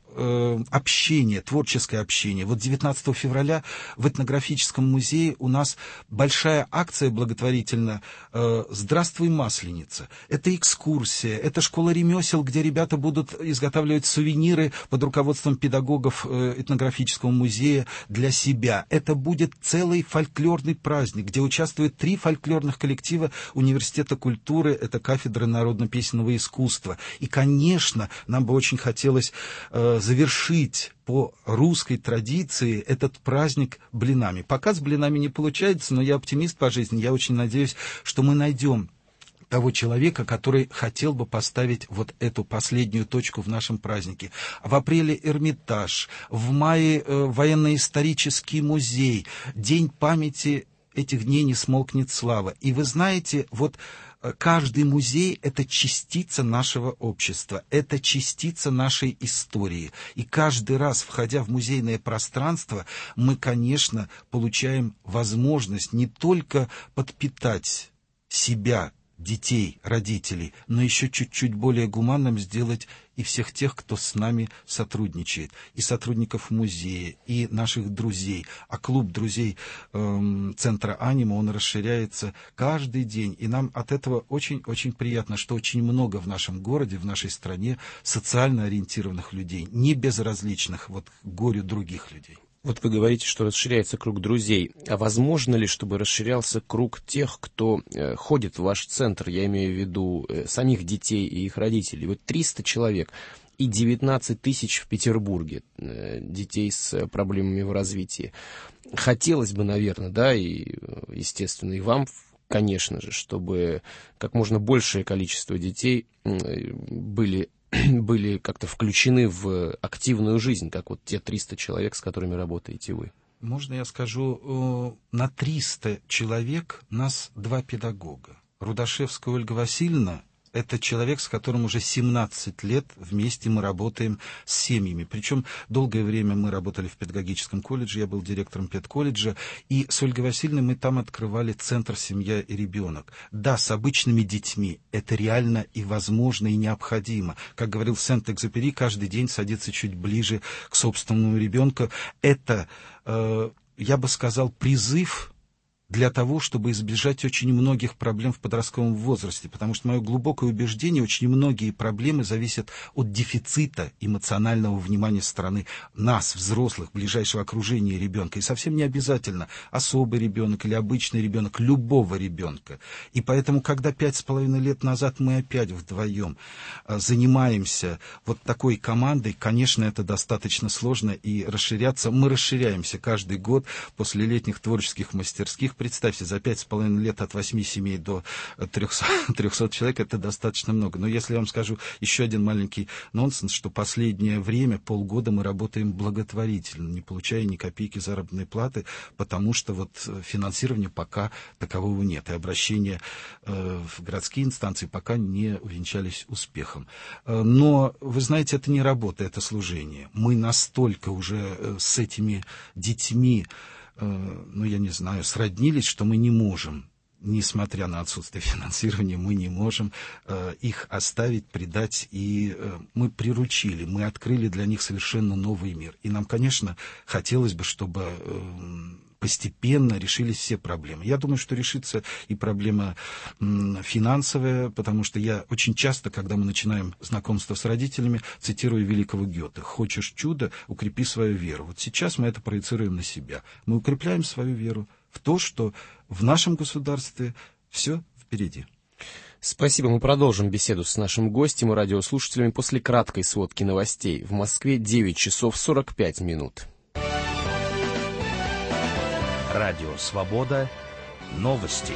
общение, творческое общение. Вот девятнадцатого февраля в этнографическом музее у нас большая акция благотворительная «Здравствуй, Масленица». Это экскурсия, это школа ремесел, где ребята будут изготавливать сувениры под руководством педагогов этнографического музея для себя. Это будет целый фольклорный праздник, где участвуют три фольклорных коллектива Университета культуры, это кафедра народно-песенного искусства. И, конечно, нам бы очень хотелось завершить по русской традиции этот праздник блинами. Пока с блинами не получается, но я оптимист по жизни. Я очень надеюсь, что мы найдем того человека, который хотел бы поставить вот эту последнюю точку в нашем празднике. В апреле Эрмитаж, в мае э, военно-исторический музей, День памяти этих дней не смолкнет слава. И вы знаете, вот каждый музей — это частица нашего общества, это частица нашей истории. И каждый раз, входя в музейное пространство, мы, конечно, получаем возможность не только подпитать себя, детей, родителей, но еще чуть-чуть более гуманным сделать и всех тех, кто с нами сотрудничает, и сотрудников музея, и наших друзей. А клуб друзей эм, центра «Анима», он расширяется каждый день, и нам от этого очень-очень приятно, что очень много в нашем городе, в нашей стране социально ориентированных людей, не безразличных вот к горю других людей. Вот вы говорите, что расширяется круг друзей. А возможно ли, чтобы расширялся круг тех, кто э, ходит в ваш центр? Я имею в виду э, самих детей и их родителей. Вот триста человек и девятнадцать тысяч в Петербурге э, детей с проблемами в развитии. Хотелось бы, наверное, да, и, естественно, и вам, конечно же, чтобы как можно большее количество детей э, были были как-то включены в активную жизнь, как вот те триста человек, с которыми работаете вы? Можно я скажу, на триста человек нас два педагога. Рудашевская Ольга Васильевна Это человек, с которым уже семнадцать лет вместе мы работаем с семьями. Причем долгое время мы работали в педагогическом колледже, я был директором педколледжа, и с Ольгой Васильевной мы там открывали центр «Семья и ребенок». Да, с обычными детьми это реально и возможно, и необходимо. Как говорил Сент-Экзюпери, каждый день садиться чуть ближе к собственному ребенку. Это, э, я бы сказал, призыв для того, чтобы избежать очень многих проблем в подростковом возрасте. Потому что мое глубокое убеждение, очень многие проблемы зависят от дефицита эмоционального внимания со стороны нас, взрослых, ближайшего окружения ребенка. И совсем не обязательно особый ребенок или обычный ребенок, любого ребенка. И поэтому, когда пять с половиной лет назад мы опять вдвоем занимаемся вот такой командой, конечно, это достаточно сложно, и расширяться. Мы расширяемся каждый год после летних творческих мастерских. Представьте, за пять с половиной лет от восьми семей до трехсот человек это достаточно много. Но если я вам скажу еще один маленький нонсенс, что последнее время, полгода мы работаем благотворительно, не получая ни копейки заработной платы, потому что вот финансирования пока такового нет. И обращения э, в городские инстанции пока не увенчались успехом. Но, вы знаете, это не работа, это служение. Мы настолько уже с этими детьми, ну, я не знаю, сроднились, что мы не можем, несмотря на отсутствие финансирования, мы не можем э, их оставить, предать, и э, мы приручили, мы открыли для них совершенно новый мир. И нам, конечно, хотелось бы, чтобы э, постепенно решились все проблемы. Я думаю, что решится и проблема м, финансовая, потому что я очень часто, когда мы начинаем знакомство с родителями, цитирую великого Гёте: «Хочешь чудо, укрепи свою веру». Вот сейчас мы это проецируем на себя. Мы укрепляем свою веру в то, что в нашем государстве все впереди. Спасибо. Мы продолжим беседу с нашим гостем и радиослушателями после краткой сводки новостей. В Москве девять часов сорок пять минут. Радио «Свобода». Новости.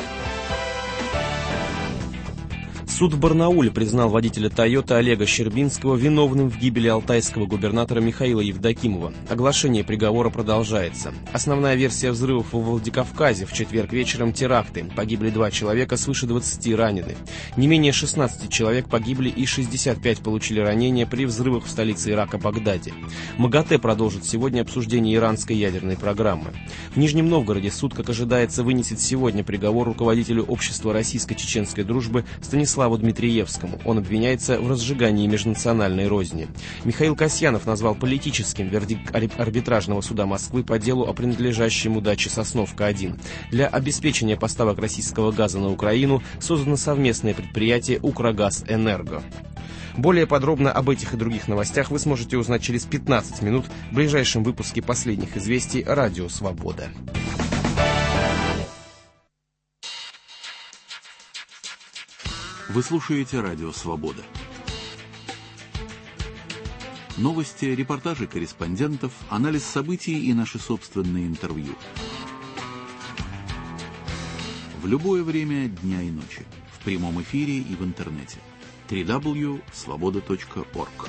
Суд в Барнауле признал водителя «Тойоты» Олега Щербинского виновным в гибели алтайского губернатора Михаила Евдокимова. Оглашение приговора продолжается. Основная версия взрывов во Владикавказе: в четверг вечером теракты. Погибли два человека, свыше двадцати ранены. Не менее шестнадцати человек погибли и шестьдесят пять получили ранения при взрывах в столице Ирака Багдаде. МАГАТЭ продолжит сегодня обсуждение иранской ядерной программы. В Нижнем Новгороде суд, как ожидается, вынесет сегодня приговор руководителю общества российско-чеченской дружбы Станиславу Дмитриевскому. Он обвиняется в разжигании межнациональной розни. Михаил Касьянов назвал политическим вердикт арбитражного суда Москвы по делу о принадлежащем даче Сосновка один. Для обеспечения поставок российского газа на Украину создано совместное предприятие «Укргаз-Энерго». Более подробно об этих и других новостях вы сможете узнать через пятнадцать минут в ближайшем выпуске последних известий «Радио Свобода». Вы слушаете «Радио Свобода». Новости, репортажи корреспондентов, анализ событий и наши собственные интервью. В любое время дня и ночи. В прямом эфире и в интернете. дабл ю дабл ю дабл ю точка свобода точка орг.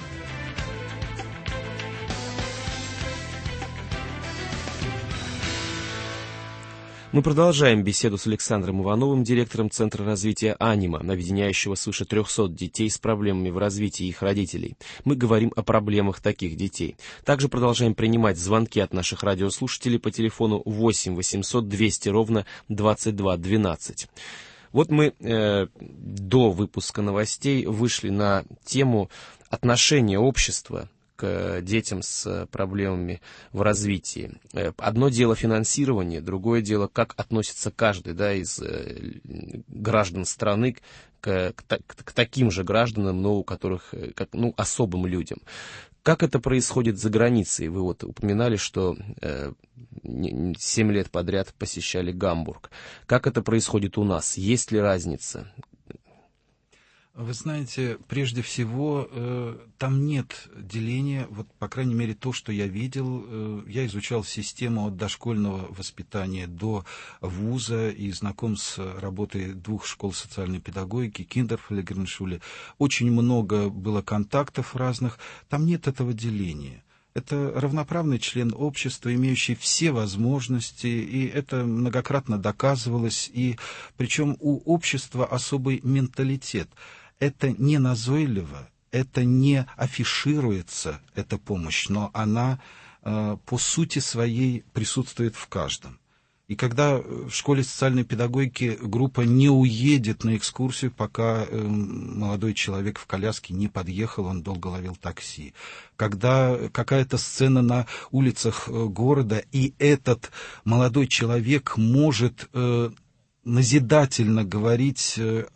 Мы продолжаем беседу с Александром Ивановым, директором Центра развития «Анима», объединяющего свыше трехсот детей с проблемами в развитии их родителей. Мы говорим о проблемах таких детей. Также продолжаем принимать звонки от наших радиослушателей по телефону восемь восемьсот двести ровно двадцать два двенадцать. Вот мы э, до выпуска новостей вышли на тему отношения общества к детям с проблемами в развитии. Одно дело финансирование, другое дело, как относится каждый, да, из граждан страны к, к, к таким же гражданам, но у которых, как, ну, особым людям. Как это происходит за границей? Вы вот упоминали, что э, семь лет подряд посещали Гамбург. Как это происходит у нас? Есть ли разница? Вы знаете, прежде всего, э, там нет деления, вот, по крайней мере, то, что я видел. Э, я изучал систему от дошкольного воспитания до вуза и знаком с работой двух школ социальной педагогики, Киндерфлегерншуле. Очень много было контактов разных. Там нет этого деления. Это равноправный член общества, имеющий все возможности, и это многократно доказывалось. И причем у общества особый менталитет. это не назойливо, это не афишируется, эта помощь, но она э, по сути своей присутствует в каждом. И когда в школе социальной педагогики группа не уедет на экскурсию, пока э, молодой человек в коляске не подъехал, он долго ловил такси. Когда какая-то сцена на улицах э, города, и этот молодой человек может э, назидательно говорить, э,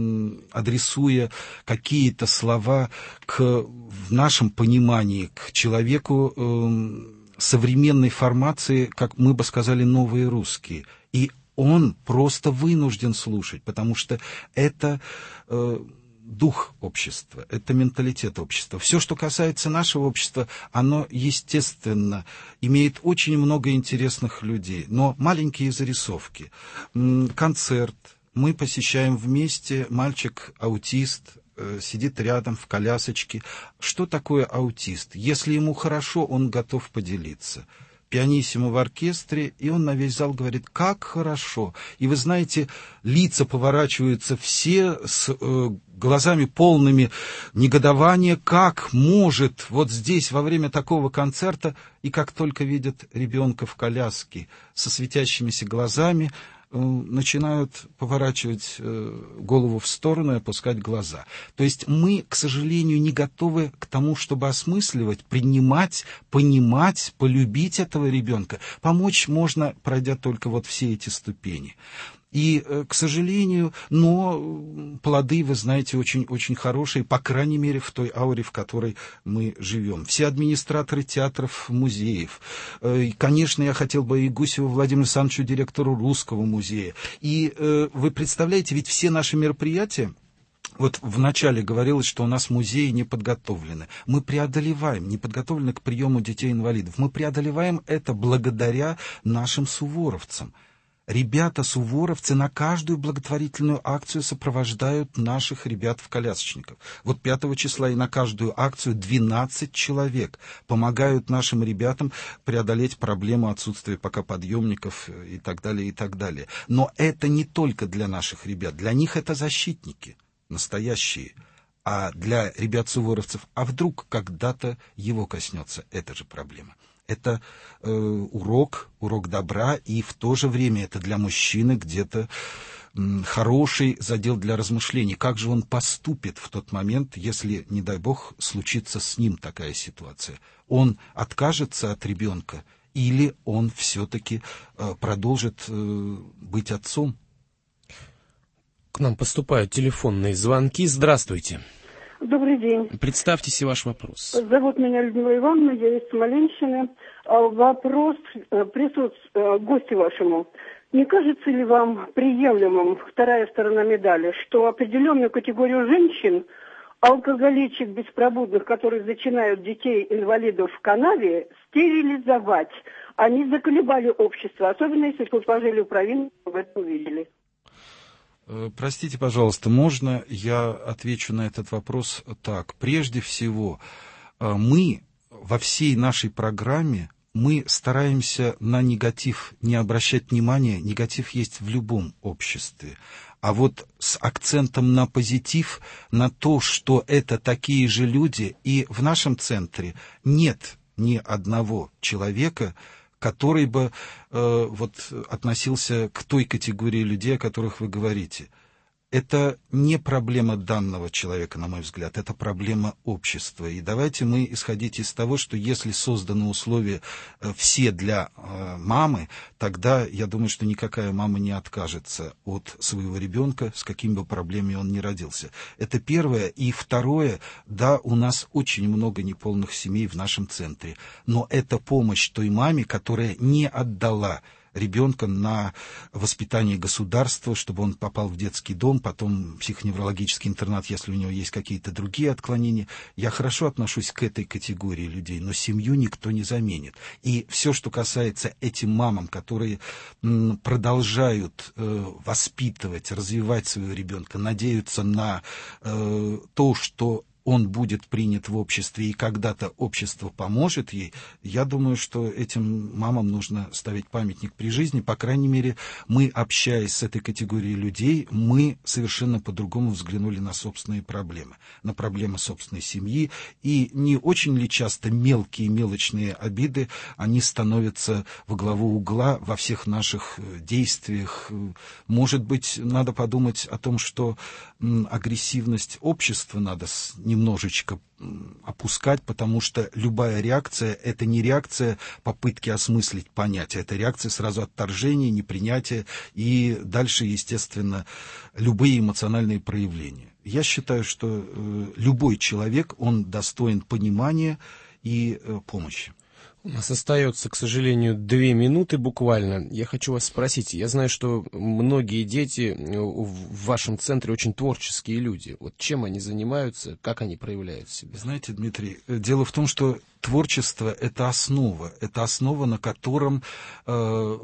адресуя какие-то слова к, в нашем понимании к человеку, э, современной формации, как мы бы сказали, новые русские. И он просто вынужден слушать, потому что это э, дух общества, это менталитет общества. Все, что касается нашего общества, оно, естественно, имеет очень много интересных людей, но маленькие зарисовки. Концерт мы посещаем вместе, мальчик-аутист, сидит рядом в колясочке. Что такое аутист? Если ему хорошо, он готов поделиться. Пианиссимо в оркестре, и он на весь зал говорит, как хорошо. И вы знаете, лица поворачиваются все с э, глазами полными негодования, как может вот здесь во время такого концерта, и как только видят ребенка в коляске со светящимися глазами, начинают поворачивать голову в сторону и опускать глаза. То есть мы, к сожалению, не готовы к тому, чтобы осмысливать, принимать, понимать, полюбить этого ребенка. Помочь можно, пройдя только вот все эти ступени. И, к сожалению, но плоды, вы знаете, очень-очень хорошие, по крайней мере, в той ауре, в которой мы живем. Все администраторы театров, музеев. И, конечно, я хотел бы и Гусеву Владимиру Александровичу, директору Русского музея. И вы представляете, ведь все наши мероприятия, вот вначале говорилось, что у нас музеи не подготовлены. Мы преодолеваем, не подготовлены к приему детей-инвалидов. Мы преодолеваем это благодаря нашим суворовцам. Ребята-суворовцы на каждую благотворительную акцию сопровождают наших ребят-колясочников. Вот пятого числа и на каждую акцию двенадцать человек помогают нашим ребятам преодолеть проблему отсутствия пока подъемников и так далее, и так далее. Но это не только для наших ребят. Для них это защитники настоящие. А для ребят-суворовцев, а вдруг когда-то его коснется эта же проблема. Это э, урок, урок добра, и в то же время это для мужчины где-то э, хороший задел для размышлений. Как же он поступит в тот момент, если, не дай бог, случится с ним такая ситуация? Он откажется от ребенка или он все-таки э, продолжит э, быть отцом? К нам поступают телефонные звонки. Здравствуйте. Добрый день. Представьтесь и ваш вопрос. Зовут меня Людмила Ивановна, я из Смоленщины. Вопрос присутствует гостю вашему. Не кажется ли вам приемлемым вторая сторона медали, что определенную категорию женщин, алкоголичек беспробудных, которые зачинают детей-инвалидов в канаве, стерилизовать? Они заколебали общество, особенно если вы пожили у провинции, в этом увидели. Простите, пожалуйста, можно я отвечу на этот вопрос так? Прежде всего, мы во всей нашей программе мы стараемся на негатив не обращать внимания. Негатив есть в любом обществе. А вот с акцентом на позитив, на то, что это такие же люди, и в нашем центре нет ни одного человека, который бы э, вот, относился к той категории людей, о которых вы говорите. Это не проблема данного человека, на мой взгляд, это проблема общества. И давайте мы исходить из того, что если созданы условия э, все для э, мамы, тогда я думаю, что никакая мама не откажется от своего ребенка, с какими бы проблемами он ни родился. Это первое. И второе, да, у нас очень много неполных семей в нашем центре, но это помощь той маме, которая не отдала ребенка на воспитание государства, чтобы он попал в детский дом, потом психоневрологический интернат, если у него есть какие-то другие отклонения. Я хорошо отношусь к этой категории людей, но семью никто не заменит. И все, что касается этим мамам, которые м, продолжают э, воспитывать, развивать своего ребенка, надеются на э, то, что он будет принят в обществе и когда-то общество поможет ей, я думаю, что этим мамам нужно ставить памятник при жизни. По крайней мере, мы, общаясь с этой категорией людей, мы совершенно по-другому взглянули на собственные проблемы, на проблемы собственной семьи. И не очень ли часто мелкие, мелочные обиды, они становятся во главу угла во всех наших действиях. Может быть, надо подумать о том, что агрессивность общества надо немножечко опускать, потому что любая реакция — это не реакция попытки осмыслить понятие, это реакция сразу отторжения, непринятия и дальше, естественно, любые эмоциональные проявления. Я считаю, что э, любой человек, он достоин понимания и э, помощи. У нас остается, к сожалению, две минуты буквально. Я хочу вас спросить. Я знаю, что многие дети в вашем центре очень творческие люди. Вот чем они занимаются, как они проявляют себя? Знаете, Дмитрий, дело в том, что творчество — это основа. Это основа, на котором э,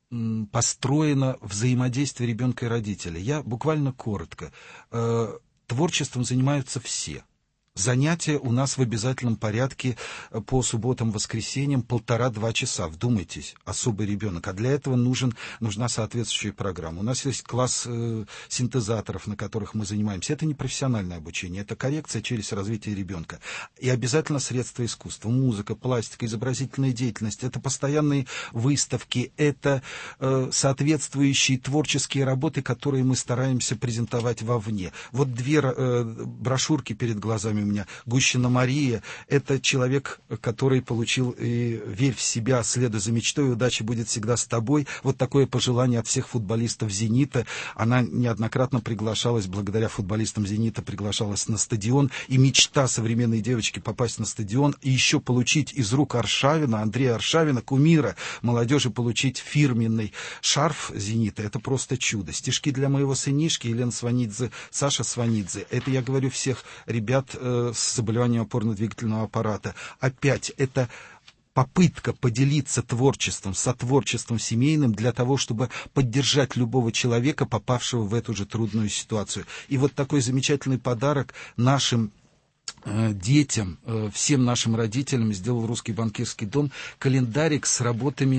построено взаимодействие ребенка и родителя. Я буквально коротко. Э, творчеством занимаются все. Занятия у нас в обязательном порядке по субботам, воскресеньям полтора-два часа. Вдумайтесь, особый ребенок. А для этого нужен, нужна соответствующая программа. У нас есть класс э, синтезаторов, на которых мы занимаемся. Это не профессиональное обучение, это коррекция через развитие ребенка. И обязательно средства искусства. Музыка, пластика, изобразительная деятельность. Это постоянные выставки, это э, соответствующие творческие работы, которые мы стараемся презентовать вовне. Вот две э, брошюрки перед глазами у меня. Гущина Мария — это человек, который получил и «Верь в себя, следуй за мечтой, удача будет всегда с тобой». Вот такое пожелание от всех футболистов «Зенита». Она неоднократно приглашалась, благодаря футболистам «Зенита», приглашалась на стадион. И мечта современной девочки попасть на стадион и еще получить из рук Аршавина, Андрея Аршавина, кумира молодежи, получить фирменный шарф «Зенита». Это просто чудо. Стишки для моего сынишки Елена Сванидзе, Саша Сванидзе. Это я говорю всех ребят с заболеванием опорно-двигательного аппарата. Опять, это попытка поделиться творчеством, сотворчеством семейным для того, чтобы поддержать любого человека, попавшего в эту же трудную ситуацию. И вот такой замечательный подарок нашим детям, всем нашим родителям сделал Русский банкирский дом календарик с работами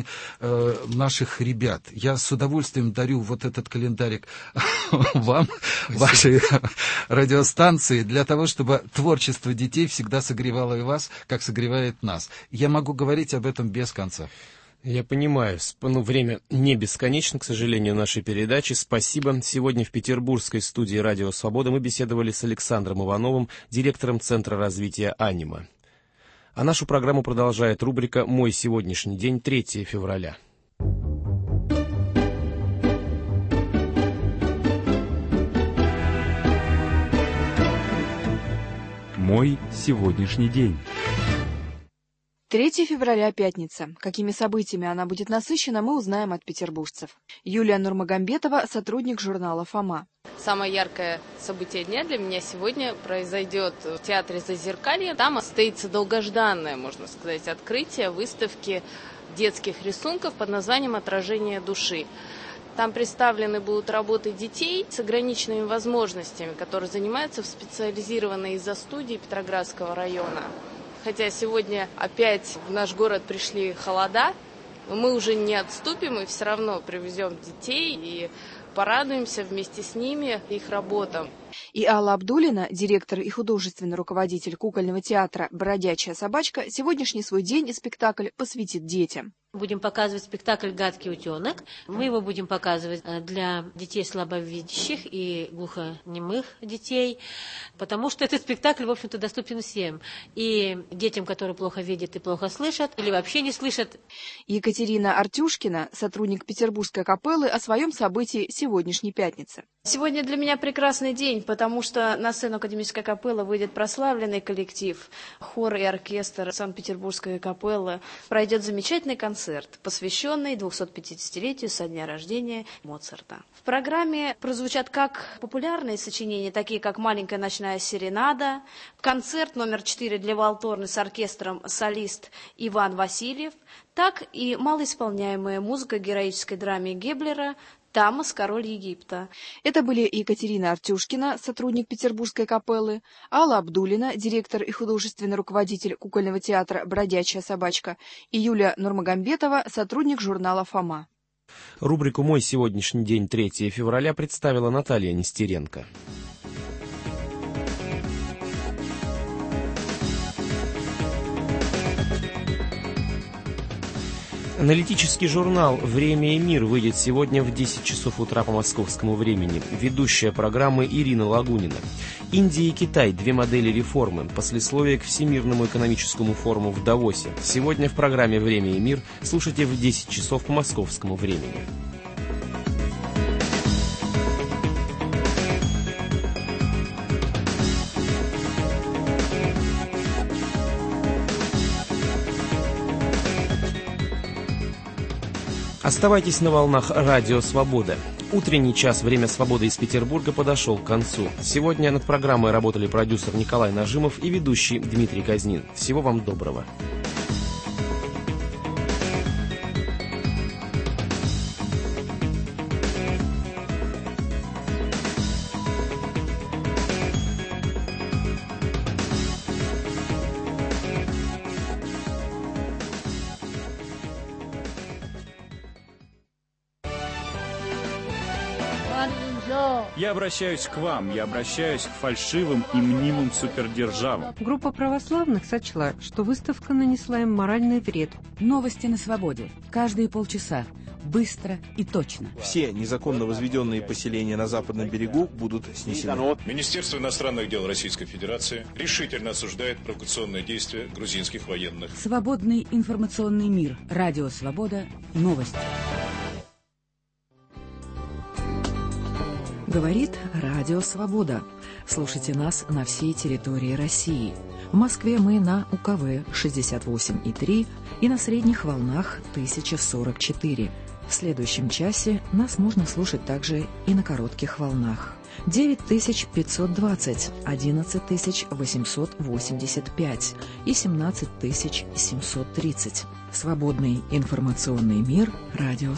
наших ребят. Я с удовольствием дарю вот этот календарик вам, вашей радиостанции, для того, чтобы творчество детей всегда согревало и вас, как согревает нас. Я могу говорить об этом без конца. Я понимаю, ну, время не бесконечно, к сожалению, нашей передачи. Спасибо. Сегодня в петербургской студии «Радио Свобода» мы беседовали с Александром Ивановым, директором Центра развития «Анима». А нашу программу продолжает рубрика «Мой сегодняшний день», третьего февраля. Мой сегодняшний день. третьего февраля, пятница. Какими событиями она будет насыщена, мы узнаем от петербуржцев. Юлия Нурмагомбетова, сотрудник журнала «Фома». Самое яркое событие дня для меня сегодня произойдет в театре «Зазеркалье». Там состоится долгожданное, можно сказать, открытие выставки детских рисунков под названием «Отражение души». Там представлены будут работы детей с ограниченными возможностями, которые занимаются в специализированной из-за студии Петроградского района. Хотя сегодня опять в наш город пришли холода, но мы уже не отступим и все равно привезем детей и порадуемся вместе с ними их работам. И Алла Абдулина, директор и художественный руководитель кукольного театра «Бродячая собачка», сегодняшний свой день и спектакль посвятит детям. Будем показывать спектакль «Гадкий утенок». Мы его будем показывать для детей слабовидящих и глухонемых детей, потому что этот спектакль, в общем-то, доступен всем. И детям, которые плохо видят и плохо слышат, или вообще не слышат. Екатерина Артюшкина, сотрудник Петербургской капеллы, о своем событии сегодняшней пятницы. Сегодня для меня прекрасный день, потому что на сцену Академической капеллы выйдет прославленный коллектив, хор и оркестр Санкт-Петербургской капеллы. Пройдет замечательный концерт, посвященный двухсотпятидесятилетию со дня рождения Моцарта. В программе прозвучат как популярные сочинения, такие как «Маленькая ночная серенада», концерт номер четыре для валторны с оркестром солист Иван Васильев, так и малоисполняемая музыка героической драме Геблера «Тамос, король Египта». Это были Екатерина Артюшкина, сотрудник Петербургской капеллы, Алла Абдулина, директор и художественный руководитель кукольного театра «Бродячая собачка», и Юлия Нурмагомбетова, сотрудник журнала «Фома». Рубрику «Мой сегодняшний день» третьего февраля представила Наталья Нестеренко. Аналитический журнал «Время и мир» выйдет сегодня в десять часов утра по московскому времени. Ведущая программы Ирина Лагунина. Индия и Китай – две модели реформы. Послесловие к Всемирному экономическому форуму в Давосе. Сегодня в программе «Время и мир» слушайте в десять часов по московскому времени. Оставайтесь на волнах Радио Свобода. Утренний час «Время свободы» из Петербурга подошел к концу. Сегодня над программой работали продюсер Николай Нажимов и ведущий Дмитрий Казнин. Всего вам доброго. Я обращаюсь к вам, я обращаюсь к фальшивым и мнимым супердержавам. Группа православных сочла, что выставка нанесла им моральный вред. Новости на свободе. Каждые полчаса. Быстро и точно. Все незаконно возведенные поселения на западном берегу будут снесены. Министерство иностранных дел Российской Федерации решительно осуждает провокационные действия грузинских военных. Свободный информационный мир. Радио Свобода. Новости. Говорит Радио Свобода. Слушайте нас на всей территории России. В Москве мы на У К В шестьдесят восемь и три и на средних волнах тысяча сорок четыре. В следующем часе нас можно слушать также и на коротких волнах. девять тысяч пятьсот двадцать, одиннадцать тысяч восемьсот восемьдесят пять и семнадцать тысяч семьсот тридцать. Свободный информационный мир. Радио